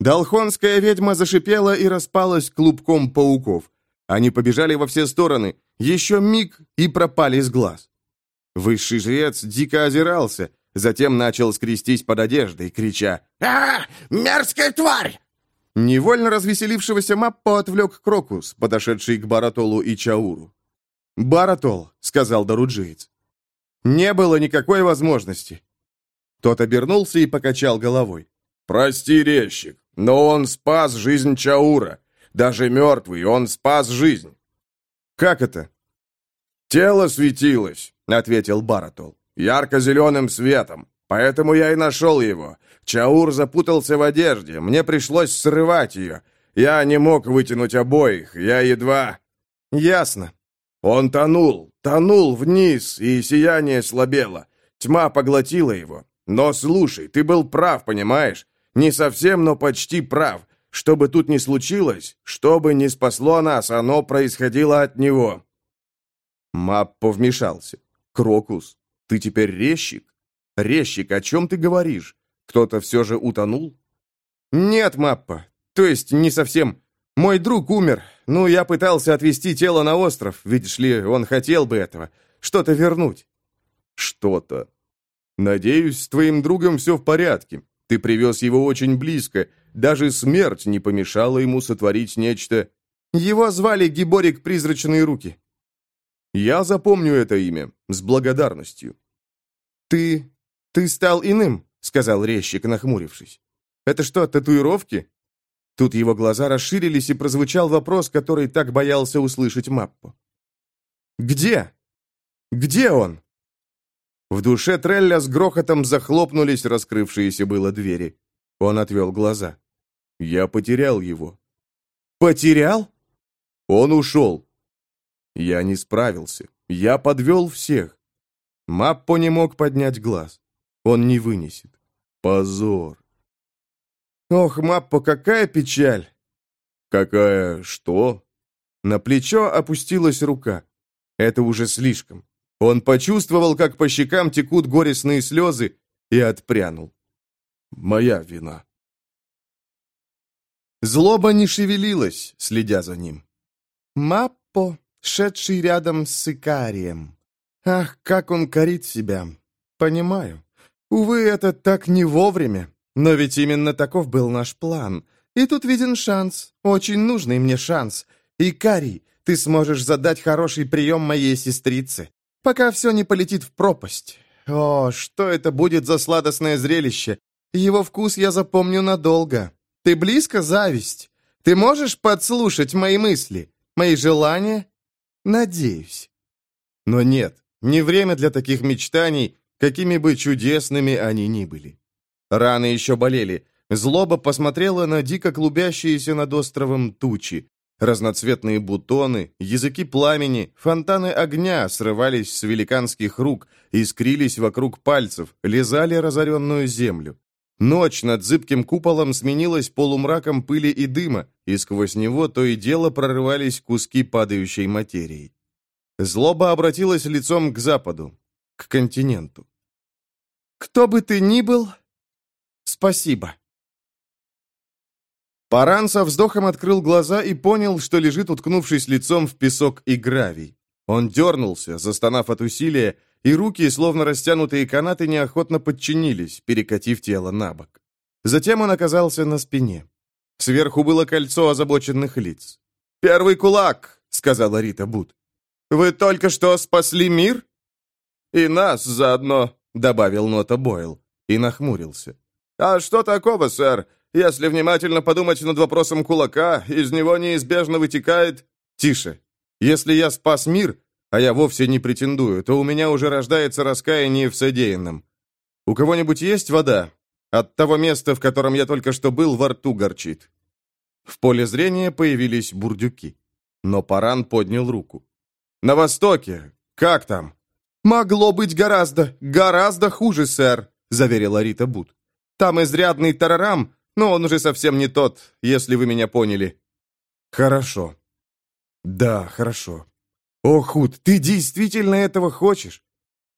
Далхонская ведьма зашипела и распалась клубком пауков. Они побежали во все стороны, еще миг и пропали с глаз. Высший жрец дико озирался, затем начал скрестись под одеждой, крича «А, мерзкая тварь!» Невольно развеселившегося Маппо отвлек Крокус, подошедший к Баратолу и Чауру. «Баратол», — сказал Даруджиец, — «не было никакой возможности». Тот обернулся и покачал головой. «Прости, резчик, но он спас жизнь Чаура. Даже мертвый, он спас жизнь». «Как это?» «Тело светилось», — ответил Баратол, — «ярко-зеленым светом. Поэтому я и нашел его. Чаур запутался в одежде, мне пришлось срывать ее. Я не мог вытянуть обоих, я едва...» «Ясно». «Он тонул, тонул вниз, и сияние слабело. Тьма поглотила его. Но слушай, ты был прав, понимаешь? Не совсем, но почти прав. Что бы тут ни случилось, что бы ни спасло нас, оно происходило от него». Маппо вмешался. «Крокус, ты теперь резчик? Резчик, о чем ты говоришь? Кто-то все же утонул?» «Нет, Маппо, то есть не совсем. Мой друг умер. Ну, я пытался отвезти тело на остров, видишь ли, он хотел бы этого. Что-то вернуть». «Что-то. Надеюсь, с твоим другом все в порядке. Ты привез его очень близко. Даже смерть не помешала ему сотворить нечто...» «Его звали Гиборик Призрачные Руки». «Я запомню это имя с благодарностью». «Ты... ты стал иным», — сказал резчик, нахмурившись. «Это что, татуировки?» Тут его глаза расширились, и прозвучал вопрос, который так боялся услышать Маппо. «Где? Где он?» В душе Трелля с грохотом захлопнулись раскрывшиеся было двери. Он отвел глаза. «Я потерял его». «Потерял?» «Он ушел». «Я не справился. Я подвел всех». Маппо не мог поднять глаз. Он не вынесет. Позор. «Ох, Маппо, какая печаль!» «Какая что?» На плечо опустилась рука. Это уже слишком. Он почувствовал, как по щекам текут горестные слезы, и отпрянул. «Моя вина». Злоба не шевелилась, следя за ним. Маппо, шедший рядом с Икарием. Ах, как он корит себя. Понимаю. Увы, это так не вовремя. Но ведь именно таков был наш план. И тут виден шанс, очень нужный мне шанс. Икарий, ты сможешь задать хороший прием моей сестрице, пока все не полетит в пропасть. О, что это будет за сладостное зрелище. Его вкус я запомню надолго. Ты близко, зависть? Ты можешь подслушать мои мысли, мои желания? Надеюсь. Но нет, не время для таких мечтаний, какими бы чудесными они ни были. Раны еще болели. Злоба посмотрела на дико клубящиеся над островом тучи. Разноцветные бутоны, языки пламени, фонтаны огня срывались с великанских рук, искрились вокруг пальцев, лизали разоренную землю. Ночь над зыбким куполом сменилась полумраком пыли и дыма, и сквозь него то и дело прорывались куски падающей материи. Злоба обратилась лицом к западу, к континенту. «Кто бы ты ни был, спасибо». Паран со вздохом открыл глаза и понял, что лежит, уткнувшись лицом в песок и гравий. Он дернулся, застонав от усилия, и руки, словно растянутые канаты, неохотно подчинились, перекатив тело на бок. Затем он оказался на спине. Сверху было кольцо озабоченных лиц. «Первый кулак», — сказала Рита Бут. «Вы только что спасли мир?» «И нас заодно», — добавил Нота Бойл, и нахмурился. «А что такого, сэр? Если внимательно подумать над вопросом кулака, из него неизбежно вытекает...» «Тише. Если я спас мир, а я вовсе не претендую, то у меня уже рождается раскаяние в содеянном. У кого-нибудь есть вода? От того места, в котором я только что был, во рту горчит». В поле зрения появились бурдюки. Но Паран поднял руку. «На востоке. Как там?» «Могло быть гораздо, гораздо хуже, сэр», — заверила Рита Бут. «Там изрядный тарарам, но он уже совсем не тот, если вы меня поняли». «Хорошо. Да, хорошо. О, Худ, ты действительно этого хочешь?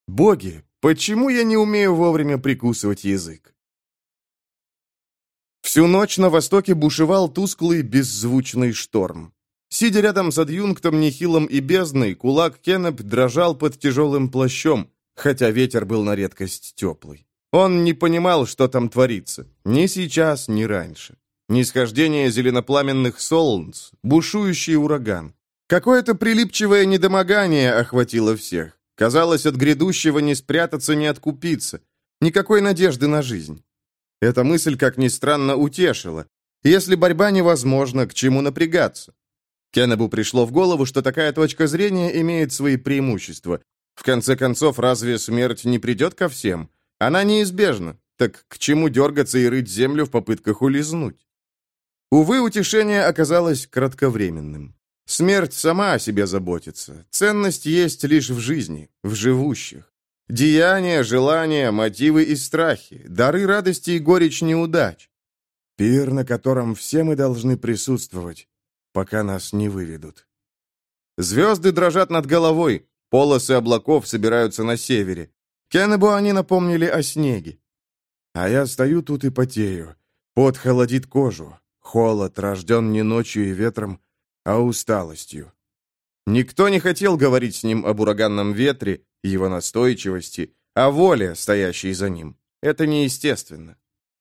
Боги, почему я не умею вовремя прикусывать язык?» Всю ночь на востоке бушевал тусклый беззвучный шторм. Сидя рядом с адъюнктом Нихилом и Бездной, кулак Кеннеп дрожал под тяжелым плащом, хотя ветер был на редкость теплый. Он не понимал, что там творится, ни сейчас, ни раньше. Нисхождение зеленопламенных солнц, бушующий ураган. Какое-то прилипчивое недомогание охватило всех. Казалось, от грядущего не спрятаться, не откупиться. Никакой надежды на жизнь. Эта мысль, как ни странно, утешила. Если борьба невозможна, к чему напрягаться? Кеннебу пришло в голову, что такая точка зрения имеет свои преимущества. В конце концов, разве смерть не придет ко всем? Она неизбежна. Так к чему дергаться и рыть землю в попытках улизнуть? Увы, утешение оказалось кратковременным. Смерть сама о себе заботится. Ценность есть лишь в жизни, в живущих. Деяния, желания, мотивы и страхи, дары радости и горечь неудач. Пир, на котором все мы должны присутствовать, пока нас не выведут. Звезды дрожат над головой, полосы облаков собираются на севере. Кеннебу они напомнили о снеге. А я стою тут и потею. Пот холодит кожу. Холод рожден не ночью и ветром, а усталостью. Никто не хотел говорить с ним об ураганном ветре, его настойчивости, о воле, стоящей за ним. Это неестественно.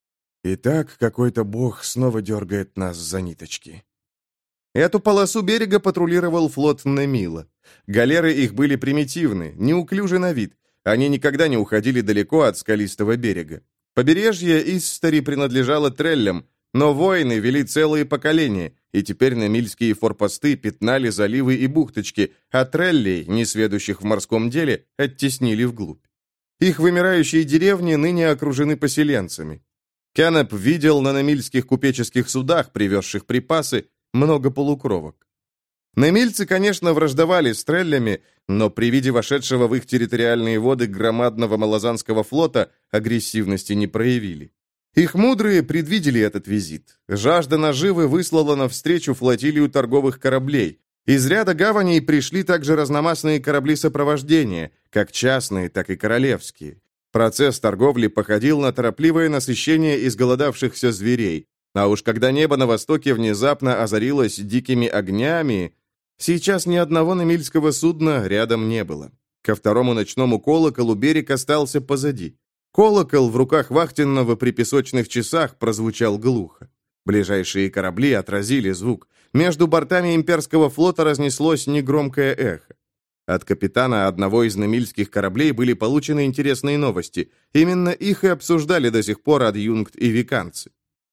Итак, какой-то бог снова дергает нас за ниточки. Эту полосу берега патрулировал флот Немила. Галеры их были примитивны, неуклюжи на вид. Они никогда не уходили далеко от скалистого берега. Побережье Истари принадлежало Треллям, но воины вели целые поколения, и теперь немильские форпосты пятнали заливы и бухточки, а Треллей, несведущих в морском деле, оттеснили вглубь. Их вымирающие деревни ныне окружены поселенцами. Кеннеп видел на немильских купеческих судах, привезших припасы, много полукровок. Немильцы, конечно, враждовали с Треллями, но при виде вошедшего в их территориальные воды громадного малазанского флота агрессивности не проявили. Их мудрые предвидели этот визит. Жажда наживы выслала навстречу флотилию торговых кораблей. Из ряда гаваней пришли также разномастные корабли сопровождения, как частные, так и королевские. Процесс торговли походил на торопливое насыщение изголодавшихся зверей. А уж когда небо на востоке внезапно озарилось дикими огнями, сейчас ни одного немильского судна рядом не было. Ко второму ночному колоколу берег остался позади. Колокол в руках вахтенного при песочных часах прозвучал глухо. Ближайшие корабли отразили звук. Между бортами имперского флота разнеслось негромкое эхо. От капитана одного из немильских кораблей были получены интересные новости. Именно их и обсуждали до сих пор адъюнкт и виканцы.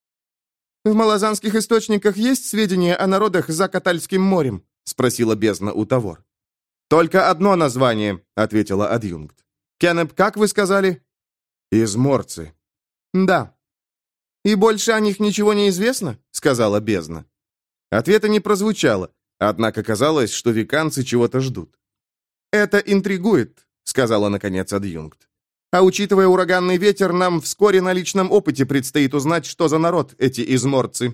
«В малазанских источниках есть сведения о народах за Катальским морем?» — спросила бездна у Тавор. «Только одно название», — ответила адъюнкт. «Кеннеп, как вы сказали?» «Изморцы». «Да». «И больше о них ничего не известно?» — сказала бездна. Ответа не прозвучало, однако казалось, что виканцы чего-то ждут. «Это интригует», — сказала наконец адъюнкт. «А учитывая ураганный ветер, нам вскоре на личном опыте предстоит узнать, что за народ эти изморцы».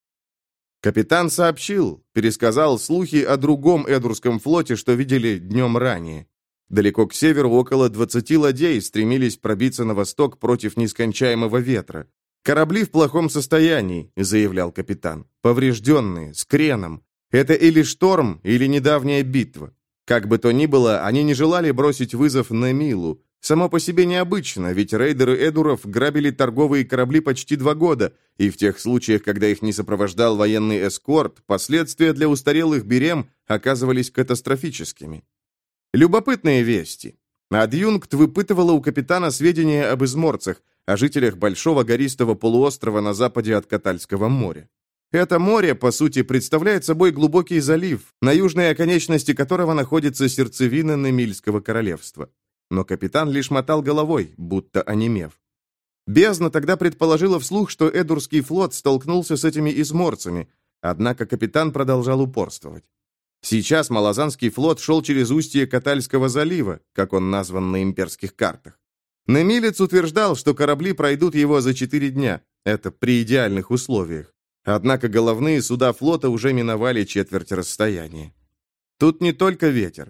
Капитан сообщил, пересказал слухи о другом Эдурском флоте, что видели днем ранее. Далеко к северу около двадцати ладей стремились пробиться на восток против нескончаемого ветра. «Корабли в плохом состоянии», — заявлял капитан. «Поврежденные, с креном. Это или шторм, или недавняя битва. Как бы то ни было, они не желали бросить вызов Немилу. Само по себе необычно, ведь рейдеры Эдуров грабили торговые корабли почти два года, и в тех случаях, когда их не сопровождал военный эскорт, последствия для устарелых берем оказывались катастрофическими. Любопытные вести. Адъюнкт выпытывала у капитана сведения об изморцах, о жителях большого гористого полуострова на западе от Катальского моря. Это море, по сути, представляет собой глубокий залив, на южной оконечности которого находится сердцевина Немильского королевства. Но капитан лишь мотал головой, будто онемев. Бездна тогда предположила вслух, что Эдурский флот столкнулся с этими изморцами, однако капитан продолжал упорствовать. Сейчас Малазанский флот шел через устье Катальского залива, как он назван на имперских картах. Немилец утверждал, что корабли пройдут его за четыре дня, это при идеальных условиях. Однако головные суда флота уже миновали четверть расстояния. Тут не только ветер.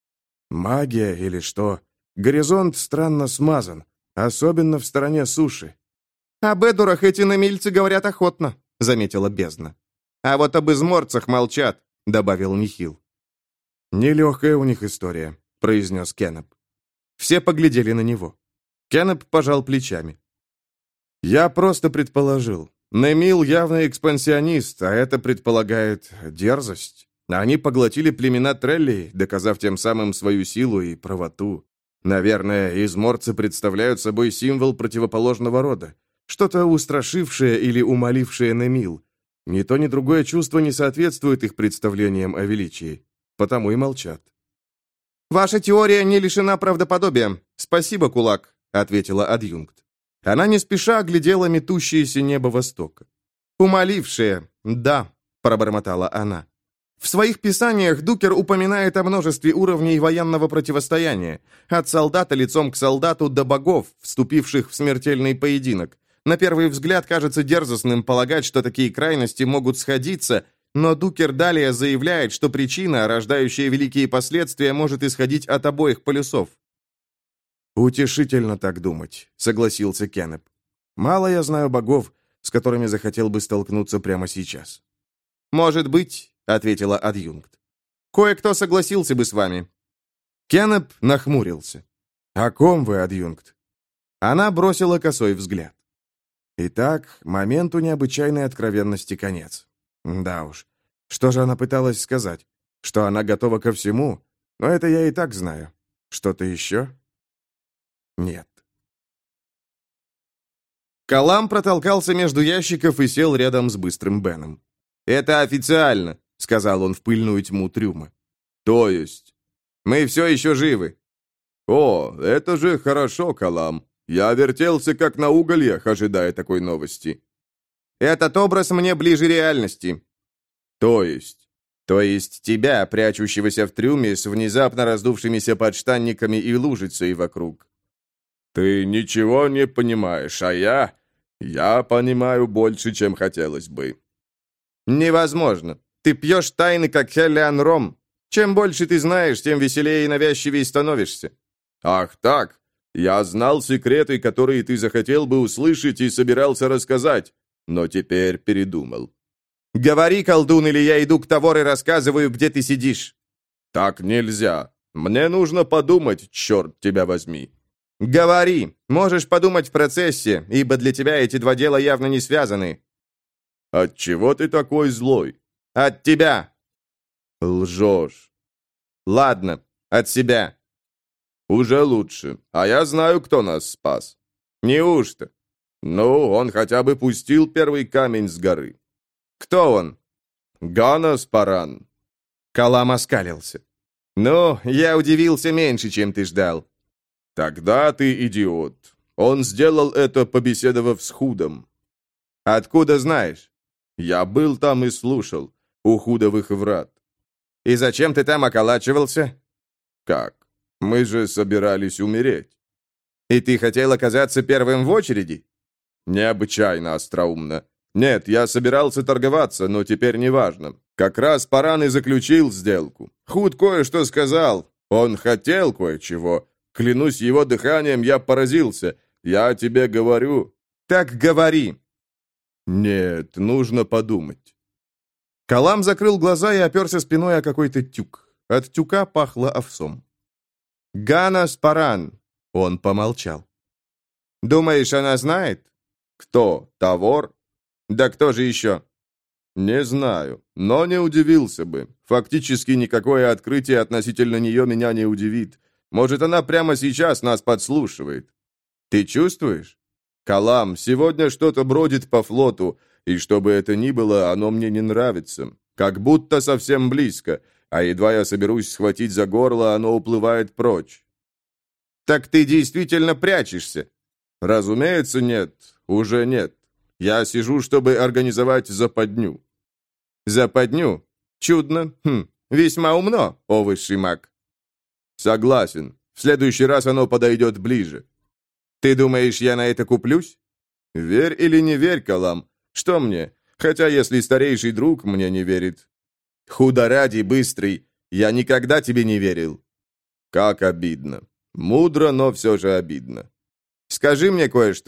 Магия или что? Горизонт странно смазан, особенно в стороне суши. «Об эдурах эти намильцы говорят охотно», — заметила бездна. «А вот об изморцах молчат», — добавил Нихил. «Нелегкая у них история», — произнес Кеннеп. Все поглядели на него. Кеннеп пожал плечами. «Я просто предположил. Немил явно экспансионист, а это предполагает дерзость. Они поглотили племена Треллей, доказав тем самым свою силу и правоту. Наверное, изморцы представляют собой символ противоположного рода. Что-то устрашившее или умолившее Немил. Ни то, ни другое чувство не соответствует их представлениям о величии. Потому и молчат». «Ваша теория не лишена правдоподобия. Спасибо, кулак», — ответила адъюнкт. Она не спеша оглядела метущееся небо востока. «Умолившее, да», — пробормотала она. В своих писаниях Дукер упоминает о множестве уровней военного противостояния, от солдата лицом к солдату до богов, вступивших в смертельный поединок. На первый взгляд кажется дерзостным полагать, что такие крайности могут сходиться, но Дукер далее заявляет, что причина, рождающая великие последствия, может исходить от обоих полюсов. «Утешительно так думать», — согласился Кеннеп. «Мало я знаю богов, с которыми захотел бы столкнуться прямо сейчас». «Может быть», — ответила адъюнкт. «Кое-кто согласился бы с вами». Кеннеп нахмурился. «О ком вы, адъюнкт?» Она бросила косой взгляд. Итак, моменту необычайной откровенности конец. Да уж. Что же она пыталась сказать? Что она готова ко всему? Но это я и так знаю. Что-то еще? Нет. Калам протолкался между ящиков и сел рядом с Быстрым Беном. «Это официально», — сказал он в пыльную тьму трюма. «То есть?» «Мы все еще живы». «О, это же хорошо, Калам. Я вертелся как на угольях, ожидая такой новости». «Этот образ мне ближе реальности». «То есть?» «То есть тебя, прячущегося в трюме с внезапно раздувшимися подштанниками и лужицей вокруг». «Ты ничего не понимаешь, а я... Я понимаю больше, чем хотелось бы». «Невозможно. Ты пьешь тайны, как Хеллиан Ром. Чем больше ты знаешь, тем веселее и навязчивее становишься». «Ах так? Я знал секреты, которые ты захотел бы услышать и собирался рассказать, но теперь передумал». «Говори, колдун, или я иду к Тавор и рассказываю, где ты сидишь». «Так нельзя. Мне нужно подумать, черт тебя возьми». «Говори. Можешь подумать в процессе, ибо для тебя эти два дела явно не связаны». «Отчего ты такой злой?» «От тебя». «Лжешь». «Ладно, от себя». «Уже лучше. А я знаю, кто нас спас». «Неужто?» «Ну, он хотя бы пустил первый камень с горы». «Кто он?» «Ганас Паран». Калам оскалился. «Ну, я удивился меньше, чем ты ждал». «Тогда ты идиот. Он сделал это, побеседовав с Худом». «Откуда знаешь?» «Я был там и слушал. У Худовых врат». «И зачем ты там околачивался?» «Как? Мы же собирались умереть». «И ты хотел оказаться первым в очереди?» «Необычайно остроумно. Нет, я собирался торговаться, но теперь неважно. Как раз Паран и заключил сделку. Худ кое-что сказал. Он хотел кое-чего. Клянусь его дыханием, я поразился. Я тебе говорю». «Так говори». «Нет, нужно подумать». Калам закрыл глаза и оперся спиной о какой-то тюк. От тюка пахло овсом. «Ганас Паран». Он помолчал. «Думаешь, она знает?» «Кто? Тавор?» «Да кто же еще?» «Не знаю, но не удивился бы. Фактически никакое открытие относительно нее меня не удивит. Может, она прямо сейчас нас подслушивает». «Ты чувствуешь?» «Калам, сегодня что-то бродит по флоту, и что бы это ни было, оно мне не нравится. Как будто совсем близко, а едва я соберусь схватить за горло, оно уплывает прочь». «Так ты действительно прячешься?» «Разумеется, нет. Уже нет. Я сижу, чтобы организовать западню». «Западню? Чудно. Хм, весьма умно, о высший маг». «Согласен. В следующий раз оно подойдет ближе». «Ты думаешь, я на это куплюсь?» «Верь или не верь, Калам. Что мне? Хотя, если старейший друг мне не верит». «Худо ради, Быстрый, я никогда тебе не верил». «Как обидно. Мудро, но все же обидно». «Скажи мне кое-что.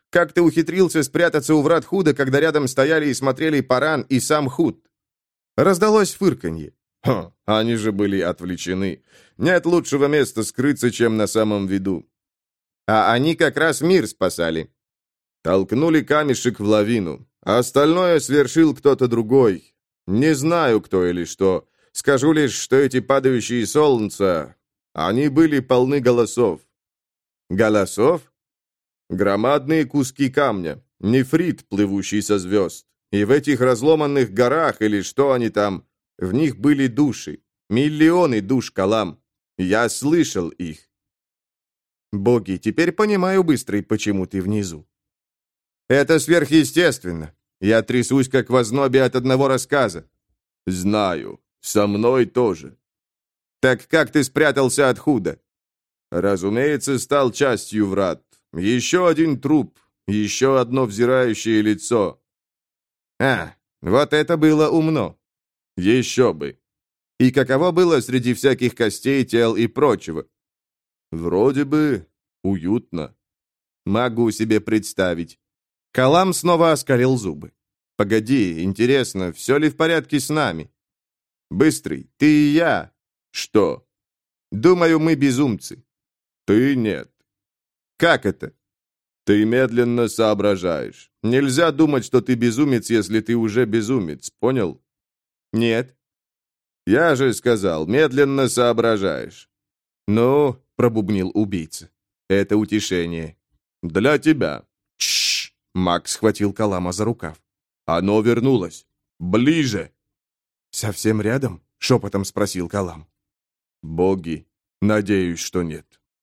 Как ты ухитрился спрятаться у врат Худа, когда рядом стояли и смотрели Паран и сам Худ?» Раздалось фырканье. «Хм, они же были отвлечены. Нет лучшего места скрыться, чем на самом виду». «А они как раз мир спасали». Толкнули камешек в лавину. А остальное свершил кто-то другой. Не знаю, кто или что. Скажу лишь, что эти падающие солнца, они были полны голосов». «Голосов?» «Громадные куски камня, нефрит, плывущий со звезд. И в этих разломанных горах, или что они там, в них были души. Миллионы душ, Калам. Я слышал их». «Боги, теперь понимаю, Быстрый, почему ты внизу». «Это сверхъестественно. Я трясусь, как в ознобе от одного рассказа». «Знаю. Со мной тоже». «Так как ты спрятался от Худа?» «Разумеется, стал частью врат. Еще один труп, еще одно взирающее лицо». «А, вот это было умно». «Еще бы». «И каково было среди всяких костей, тел и прочего?» «Вроде бы уютно». «Могу себе представить». Калам снова оскалил зубы. «Погоди, интересно, все ли в порядке с нами?» «Быстрый, ты и я». «Что?» «Думаю, мы безумцы». «Ты нет». «Как это?» «Ты медленно соображаешь. Нельзя думать, что ты безумец, если ты уже безумец, понял?» «Нет». «Я же сказал, медленно соображаешь». «Ну», — пробубнил убийца, — «это утешение». «Для тебя». «Тш!» — Макс схватил Калама за рукав. «Оно вернулось. Ближе». «Совсем рядом?» — шепотом спросил Калам. «Боги, надеюсь, что нет».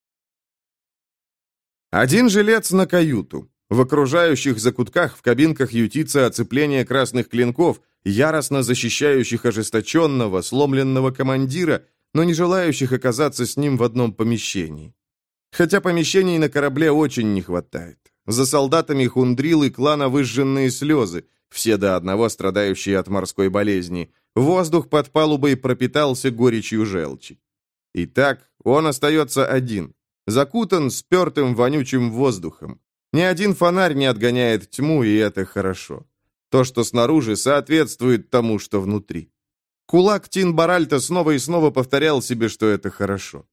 Один жилец на каюту. В окружающих закутках в кабинках ютится оцепление красных клинков, яростно защищающих ожесточенного, сломленного командира, но не желающих оказаться с ним в одном помещении. Хотя помещений на корабле очень не хватает. За солдатами хундрилы клана выжженные слезы, все до одного страдающие от морской болезни. Воздух под палубой пропитался горечью желчи. Итак, он остается один, закутан спертым вонючим воздухом. Ни один фонарь не отгоняет тьму, и это хорошо. То, что снаружи, соответствует тому, что внутри. Кулак Тин Баральта снова и снова повторял себе, что это хорошо.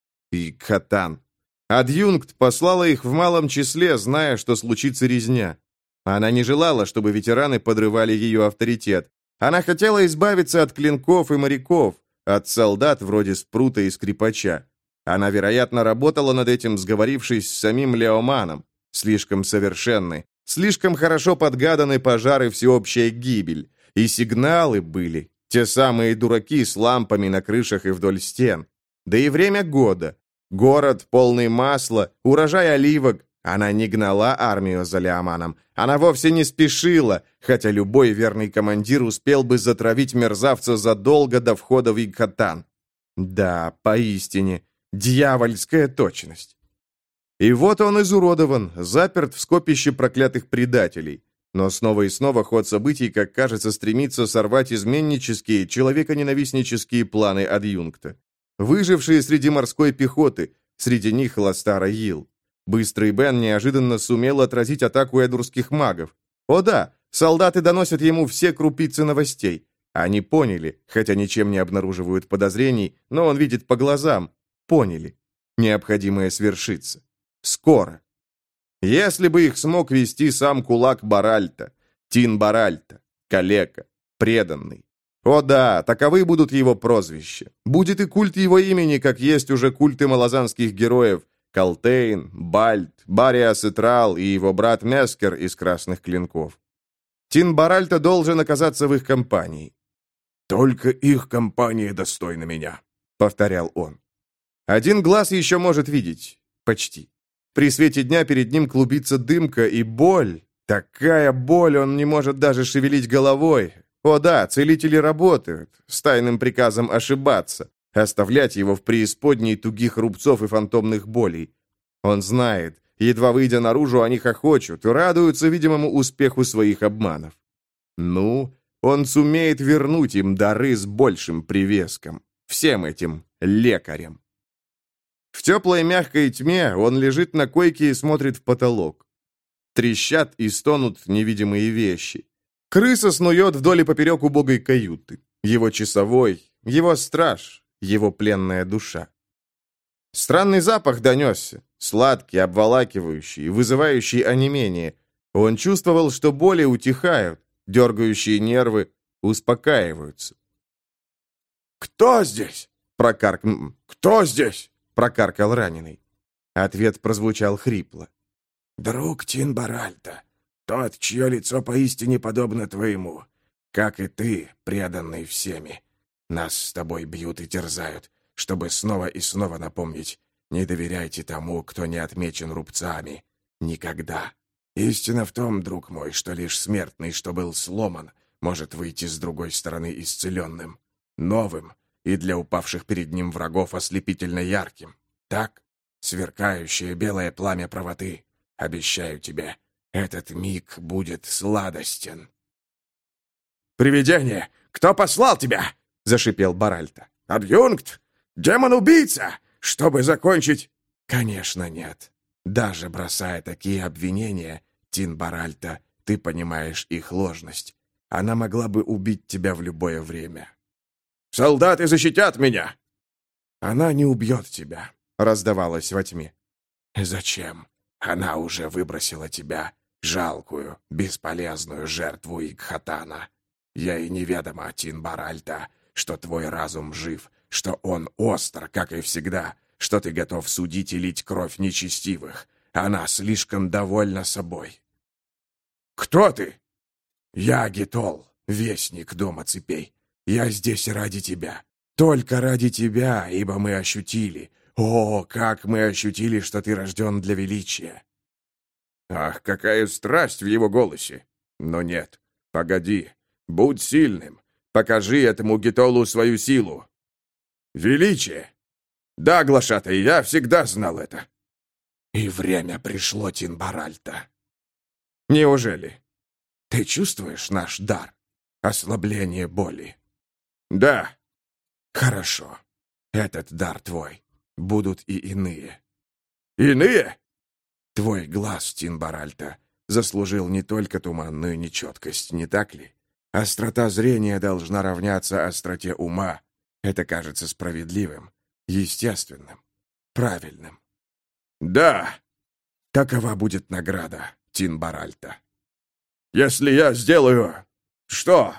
И Катан. Адъюнкт послала их в малом числе, зная, что случится резня. Она не желала, чтобы ветераны подрывали ее авторитет. Она хотела избавиться от клинков и моряков, от солдат вроде Спрута и Скрипача. Она, вероятно, работала над этим, сговорившись с самим Леоманом. Слишком совершенны, слишком хорошо подгаданы пожар и всеобщая гибель. И сигналы были, те самые дураки с лампами на крышах и вдоль стен. Да и время года. Город, полный масла, урожай оливок. Она не гнала армию за Леоманом. Она вовсе не спешила, хотя любой верный командир успел бы затравить мерзавца задолго до входа в Игхатан. Да, поистине, дьявольская точность. И вот он изуродован, заперт в скопище проклятых предателей. Но снова и снова ход событий, как кажется, стремится сорвать изменнические, человеконенавистнические планы адъюнкта. Выжившие среди морской пехоты, среди них Ластара Йил. Быстрый Бен неожиданно сумел отразить атаку эдурских магов. О да, солдаты доносят ему все крупицы новостей. Они поняли, хотя ничем не обнаруживают подозрений, но он видит по глазам. Поняли. Необходимое свершится. Скоро. Если бы их смог вести сам кулак Баральта, Тин Баральта, калека, преданный. О да, таковы будут его прозвища. Будет и культ его имени, как есть уже культы малазанских героев Калтейн, Бальт, Бариас Итрал и его брат Мескер из Красных Клинков. Тин Баральта должен оказаться в их компании. «Только их компания достойна меня», — повторял он. Один глаз еще может видеть. Почти. При свете дня перед ним клубится дымка и боль. Такая боль, он не может даже шевелить головой. О да, целители работают, с тайным приказом ошибаться, оставлять его в преисподней тугих рубцов и фантомных болей. Он знает, едва выйдя наружу, они хохочут, радуются видимому успеху своих обманов. Ну, он сумеет вернуть им дары с большим привеском. Всем этим лекарям. В теплой мягкой тьме он лежит на койке и смотрит в потолок. Трещат и стонут невидимые вещи. Крыса снует вдоль и поперек убогой каюты. Его часовой, его страж, его пленная душа. Странный запах донесся, сладкий, обволакивающий, вызывающий онемение. Он чувствовал, что боли утихают, дергающие нервы успокаиваются. «Кто здесь?» Прокарк... «Кто здесь?» — прокаркал раненый. Ответ прозвучал хрипло. «Друг Тинбаральта, тот, чье лицо поистине подобно твоему, как и ты, преданный всеми. Нас с тобой бьют и терзают, чтобы снова и снова напомнить, не доверяйте тому, кто не отмечен рубцами. Никогда. Истина в том, друг мой, что лишь смертный, что был сломан, может выйти с другой стороны исцеленным, новым и для упавших перед ним врагов ослепительно ярким. Так, сверкающее белое пламя правоты, обещаю тебе, этот миг будет сладостен». «Привидение! Кто послал тебя?» — зашипел Баральта. «Адъюнкт? Демон-убийца? Чтобы закончить...» «Конечно, нет. Даже бросая такие обвинения, Тинбаральта, ты понимаешь их ложность. Она могла бы убить тебя в любое время». «Солдаты защитят меня!» «Она не убьет тебя», — раздавалось во тьме. «Зачем? Она уже выбросила тебя, жалкую, бесполезную жертву Икхатана. Ей неведомо, Тинбаральта, что твой разум жив, что он остр, как и всегда, что ты готов судить и лить кровь нечестивых. Она слишком довольна собой». «Кто ты?» «Я Гитол, вестник Дома Цепей. Я здесь ради тебя. Только ради тебя, ибо мы ощутили. О, как мы ощутили, что ты рожден для величия!» Ах, какая страсть в его голосе! Но нет, погоди, будь сильным. Покажи этому Гитолу свою силу. Величие! Да, глашатай, я всегда знал это. И время пришло, Тинбаральта. Неужели? Ты чувствуешь наш дар? Ослабление боли. Да. Хорошо. Этот дар твой. Будут и иные. Иные? Твой глаз, Тинбаральта, заслужил не только туманную нечеткость, не так ли? Острота зрения должна равняться остроте ума. Это кажется справедливым, естественным, правильным. Да, такова будет награда, Тинбаральта. Если я сделаю... Что?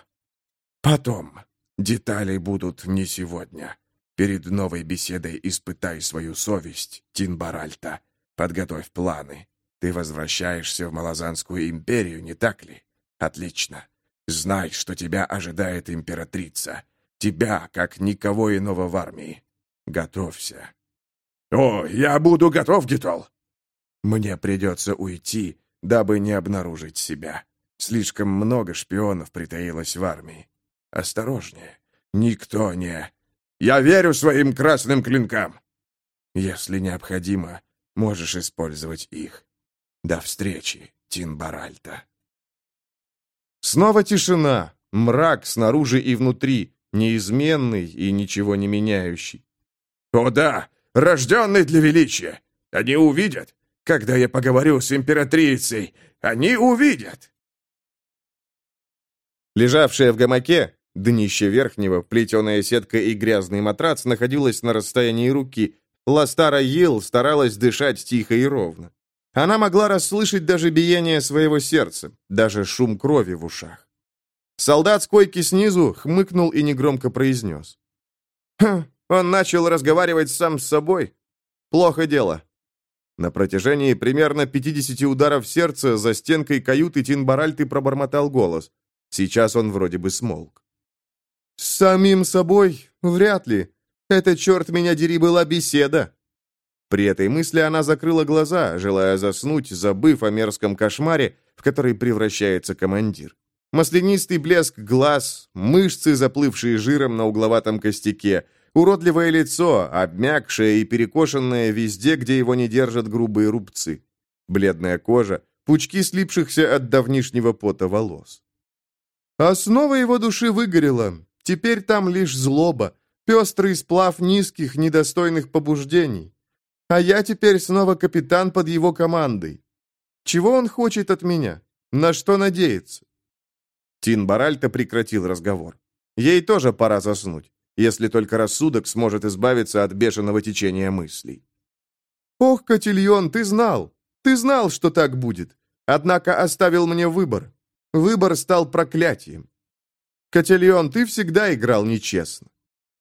Потом. Детали будут не сегодня. Перед новой беседой испытай свою совесть, Тинбаральта. Подготовь планы. Ты возвращаешься в Малазанскую империю, не так ли? Отлично. Знай, что тебя ожидает императрица. Тебя, как никого иного в армии. Готовься. О, я буду готов, Гитол. Мне придется уйти, дабы не обнаружить себя. Слишком много шпионов притаилось в армии. Осторожнее. Никто не... Я верю своим красным клинкам. Если необходимо, можешь использовать их. До встречи, Тинбаральта. Снова тишина, мрак снаружи и внутри, неизменный и ничего не меняющий. О да, рожденный для величия. Они увидят, когда я поговорю с императрицей. Они увидят. Лежавшая в гамаке, днище верхнего, плетеная сетка и грязный матрац находилась на расстоянии руки. Ластара Йилл старалась дышать тихо и ровно. Она могла расслышать даже биение своего сердца, даже шум крови в ушах. Солдат с койки снизу хмыкнул и негромко произнес. «Хм, он начал разговаривать сам с собой. Плохо дело». На протяжении примерно пятидесяти ударов сердца за стенкой каюты Тинбаральты пробормотал голос. Сейчас он вроде бы смолк. «С самим собой? Вряд ли. Это, черт меня дери, была беседа». При этой мысли она закрыла глаза, желая заснуть, забыв о мерзком кошмаре, в который превращается командир. Маслянистый блеск глаз, мышцы, заплывшие жиром на угловатом костяке, уродливое лицо, обмякшее и перекошенное везде, где его не держат грубые рубцы, бледная кожа, пучки слипшихся от давнишнего пота волос. Основа его души выгорела, теперь там лишь злоба, пестрый сплав низких, недостойных побуждений. А я теперь снова капитан под его командой. Чего он хочет от меня? На что надеется?» Тин Баральта прекратил разговор. Ей тоже пора заснуть, если только рассудок сможет избавиться от бешеного течения мыслей. «Ох, Котильон, ты знал! Ты знал, что так будет! Однако оставил мне выбор. Выбор стал проклятием. Котильон, ты всегда играл нечестно».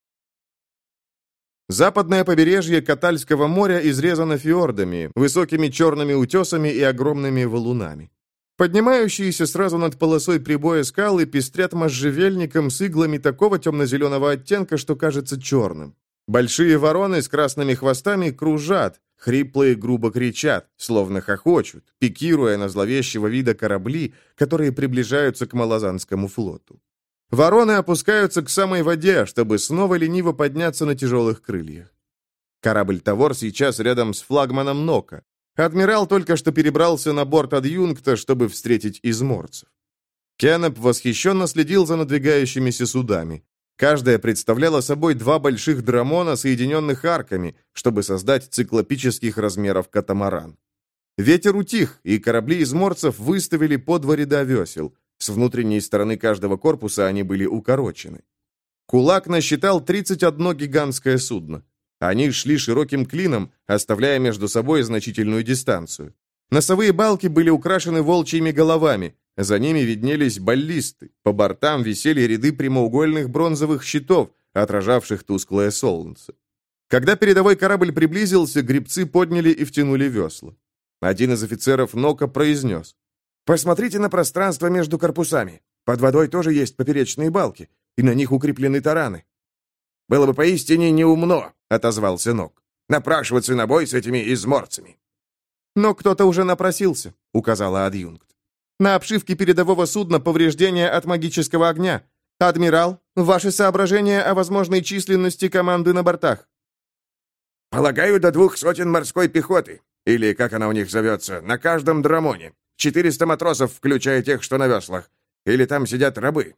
Западное побережье Катальского моря изрезано фьордами, высокими черными утесами и огромными валунами. Поднимающиеся сразу над полосой прибоя скалы пестрят можжевельником с иглами такого темно-зеленого оттенка, что кажется черным. Большие вороны с красными хвостами кружат, хриплые грубо кричат, словно хохочут, пикируя на зловещего вида корабли, которые приближаются к Малазанскому флоту. Вороны опускаются к самой воде, чтобы снова лениво подняться на тяжелых крыльях. Корабль «Тавор» сейчас рядом с флагманом «Нока». Адмирал только что перебрался на борт адъюнкта, чтобы встретить изморцев. Кеннеп восхищенно следил за надвигающимися судами. Каждая представляла собой два больших драмона, соединенных арками, чтобы создать циклопических размеров катамаран. Ветер утих, и корабли изморцев выставили по два ряда весел. С внутренней стороны каждого корпуса они были укорочены. Кулак насчитал тридцать одно гигантское судно. Они шли широким клином, оставляя между собой значительную дистанцию. Носовые балки были украшены волчьими головами, за ними виднелись баллисты, по бортам висели ряды прямоугольных бронзовых щитов, отражавших тусклое солнце. Когда передовой корабль приблизился, гребцы подняли и втянули весла. Один из офицеров Нока произнес: «Посмотрите на пространство между корпусами. Под водой тоже есть поперечные балки, и на них укреплены тараны». «Было бы поистине неумно», — отозвался Нок, «напрашиваться на бой с этими изморцами». «Но кто-то уже напросился», — указала адъюнкт. «На обшивке передового судна повреждения от магического огня. Адмирал, ваши соображения о возможной численности команды на бортах?» «Полагаю, до двух сотен морской пехоты, или, как она у них зовется, на каждом драмоне. Четыреста матросов, включая тех, что на веслах. Или там сидят рабы».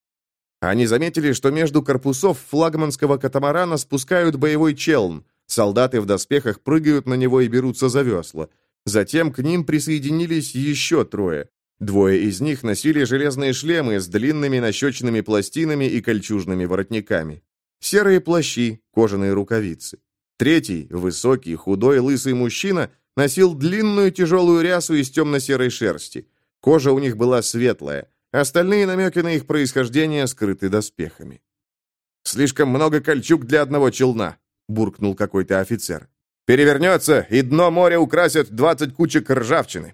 Они заметили, что между корпусов флагманского катамарана спускают боевой челн. Солдаты в доспехах прыгают на него и берутся за весла. Затем к ним присоединились еще трое. Двое из них носили железные шлемы с длинными нащечными пластинами и кольчужными воротниками. Серые плащи, кожаные рукавицы. Третий, высокий, худой, лысый мужчина, носил длинную тяжелую рясу из темно-серой шерсти. Кожа у них была светлая. Остальные намеки на их происхождение скрыты доспехами. «Слишком много кольчуг для одного челна», — буркнул какой-то офицер. «Перевернется, и дно моря украсят двадцать кучек ржавчины».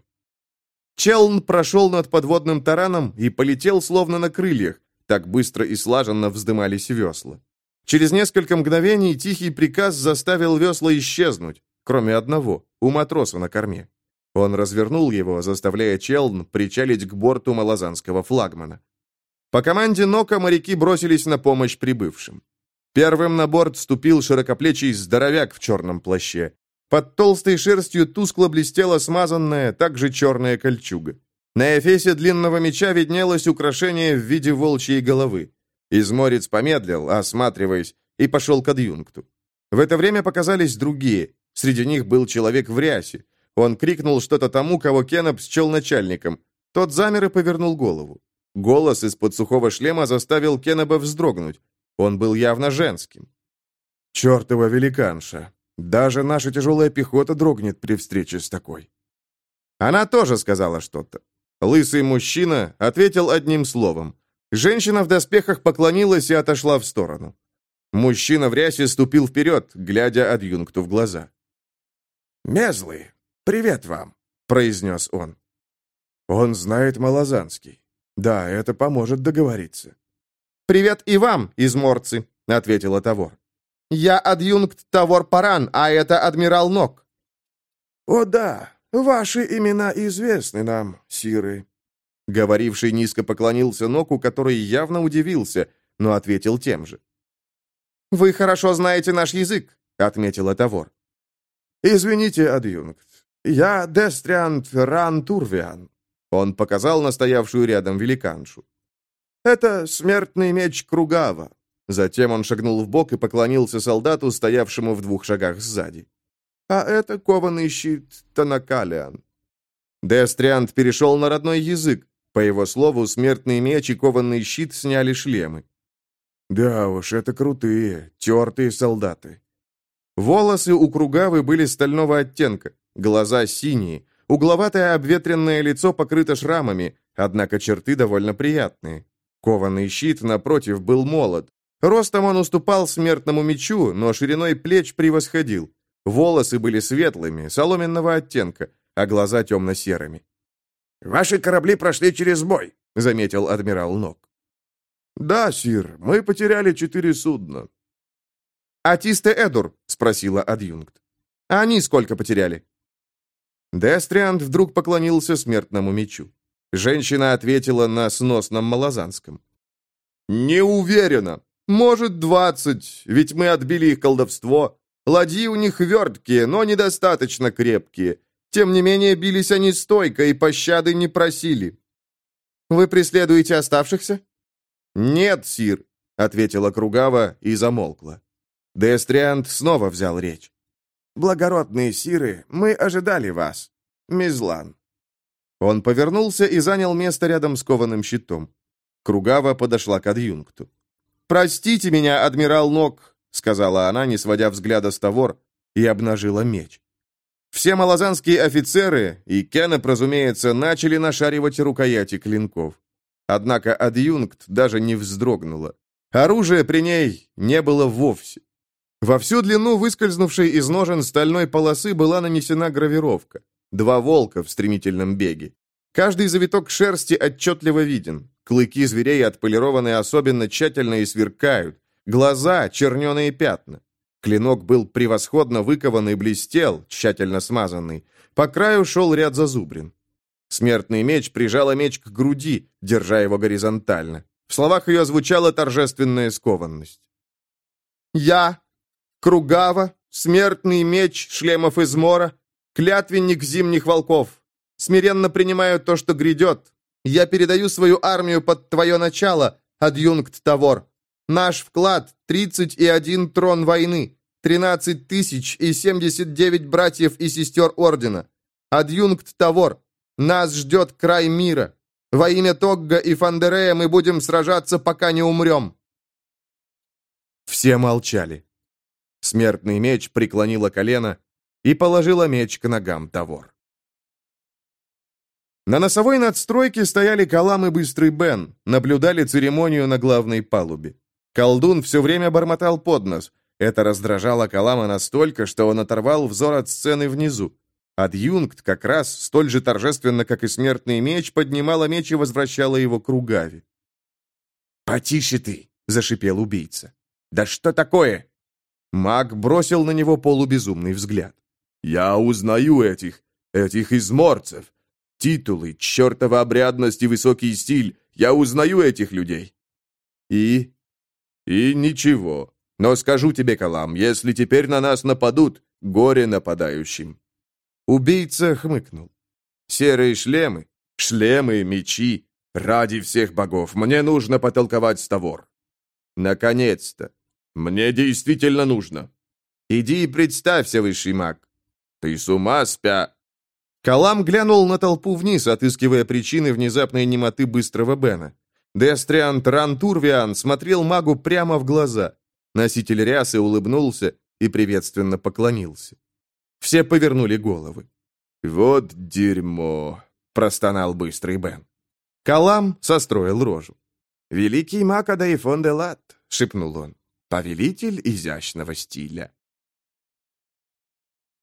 Челн прошел над подводным тараном и полетел словно на крыльях, так быстро и слаженно вздымались весла. Через несколько мгновений тихий приказ заставил весла исчезнуть, кроме одного, у матроса на корме. Он развернул его, заставляя челн причалить к борту малазанского флагмана. По команде Нока моряки бросились на помощь прибывшим. Первым на борт ступил широкоплечий здоровяк в черном плаще. Под толстой шерстью тускло блестела смазанная, также черная кольчуга. На эфесе длинного меча виднелось украшение в виде волчьей головы. Изморец помедлил, осматриваясь, и пошел к адъюнкту. В это время показались другие. Среди них был человек в рясе. Он крикнул что-то тому, кого Кеннеп счел начальником. Тот замер и повернул голову. Голос из-под сухого шлема заставил Кеннеба вздрогнуть. Он был явно женским. «Чертова великанша! Даже наша тяжелая пехота дрогнет при встрече с такой». Она тоже сказала что-то. Лысый мужчина ответил одним словом. Женщина в доспехах поклонилась и отошла в сторону. Мужчина в рясе ступил вперед, глядя адъюнкту в глаза. «Мезлы, привет вам», — произнес он. «Он знает малазанский. Да, это поможет договориться». «Привет и вам, изморцы», — ответила Тавор. «Я адъюнкт Тавор Паран, а это адмирал Нок». «О да, ваши имена известны нам, сиры». Говоривший низко поклонился Ноку, который явно удивился, но ответил тем же. «Вы хорошо знаете наш язык», — отметила Тавор. «Извините, адъюнкт, я Дестриант Ран Турвиан». Он показал настоявшую рядом великаншу. «Это смертный меч Кругава». Затем он шагнул вбок и поклонился солдату, стоявшему в двух шагах сзади. «А это кованый щит Танакалиан». Дестриант перешел на родной язык. По его слову, смертный меч и кованный щит сняли шлемы. Да уж, это крутые, тертые солдаты. Волосы у Кругавы были стального оттенка, глаза синие, угловатое обветренное лицо покрыто шрамами, однако черты довольно приятные. Кованый щит, напротив, был молод. Ростом он уступал смертному мечу, но шириной плеч превосходил. Волосы были светлыми, соломенного оттенка, а глаза темно-серыми. «Ваши корабли прошли через бой», — заметил адмирал Нок. «Да, сир, мы потеряли четыре судна». «А Тисте Эдур?» — спросила адъюнкт. «А они сколько потеряли?» Дестриант вдруг поклонился смертному мечу. Женщина ответила на сносном малозанском. «Не уверена. Может, двадцать, ведь мы отбили их колдовство. Ладьи у них верткие, но недостаточно крепкие. Тем не менее, бились они стойко и пощады не просили». «Вы преследуете оставшихся?» «Нет, сир», — ответила Кругава и замолкла. Дестриант снова взял речь. «Благородные сиры, мы ожидали вас. Мизлан». Он повернулся и занял место рядом с кованым щитом. Кругава подошла к адъюнкту. «Простите меня, адмирал Нок», — сказала она, не сводя взгляда с Тавор, и обнажила меч. Все малозанские офицеры, и Кеннеп, разумеется, начали нашаривать рукояти клинков. Однако адъюнкт даже не вздрогнула. Оружия при ней не было вовсе. Во всю длину выскользнувшей из ножен стальной полосы была нанесена гравировка. Два волка в стремительном беге. Каждый завиток шерсти отчетливо виден. Клыки зверей отполированы особенно тщательно и сверкают. Глаза — черненые пятна. Клинок был превосходно выкован и блестел, тщательно смазанный. По краю шел ряд зазубрин. Смертный меч прижала меч к груди, держа его горизонтально. В словах ее звучала торжественная скованность. «Я, Кругава, смертный меч шлемов измора, клятвенник зимних волков, смиренно принимаю то, что грядет. Я передаю свою армию под твое начало, адъюнкт Тавор. Наш вклад — тридцать и один трон войны, тринадцать тысяч и семьдесят девять братьев и сестер ордена. Адъюнкт Тавор, нас ждет край мира. Во имя Тогга и Фандерея мы будем сражаться, пока не умрем». Все молчали. Смертный меч преклонила колено и положила меч к ногам Тавор. На носовой надстройке стояли Калам и Быстрый Бен, наблюдали церемонию на главной палубе. Колдун все время бормотал под нос. Это раздражало Калама настолько, что он оторвал взор от сцены внизу. Адъюнкт как раз, столь же торжественно, как и смертный меч, поднимала меч и возвращала его к Ругаве. «Потише ты!» — зашипел убийца. «Да что такое?» Маг бросил на него полубезумный взгляд. «Я узнаю этих, этих изморцев. Титулы, чертова обрядность и высокий стиль. Я узнаю этих людей». «И?» «И ничего. Но скажу тебе, Калам, если теперь на нас нападут, горе нападающим». Убийца хмыкнул. «Серые шлемы, шлемы, мечи. Ради всех богов, мне нужно потолковать с Тавор». «Наконец-то. Мне действительно нужно». «Иди и представься, высший маг». «Ты с ума спя...» Калам глянул на толпу вниз, отыскивая причины внезапной немоты Быстрого Бена. Дестриант Рантурвиан смотрел магу прямо в глаза. Носитель рясы улыбнулся и приветственно поклонился. Все повернули головы. «Вот дерьмо!» — простонал Быстрый Бен. Калам состроил рожу. «Великий маг Адаифон де Лат», — шепнул он, — «повелитель изящного стиля».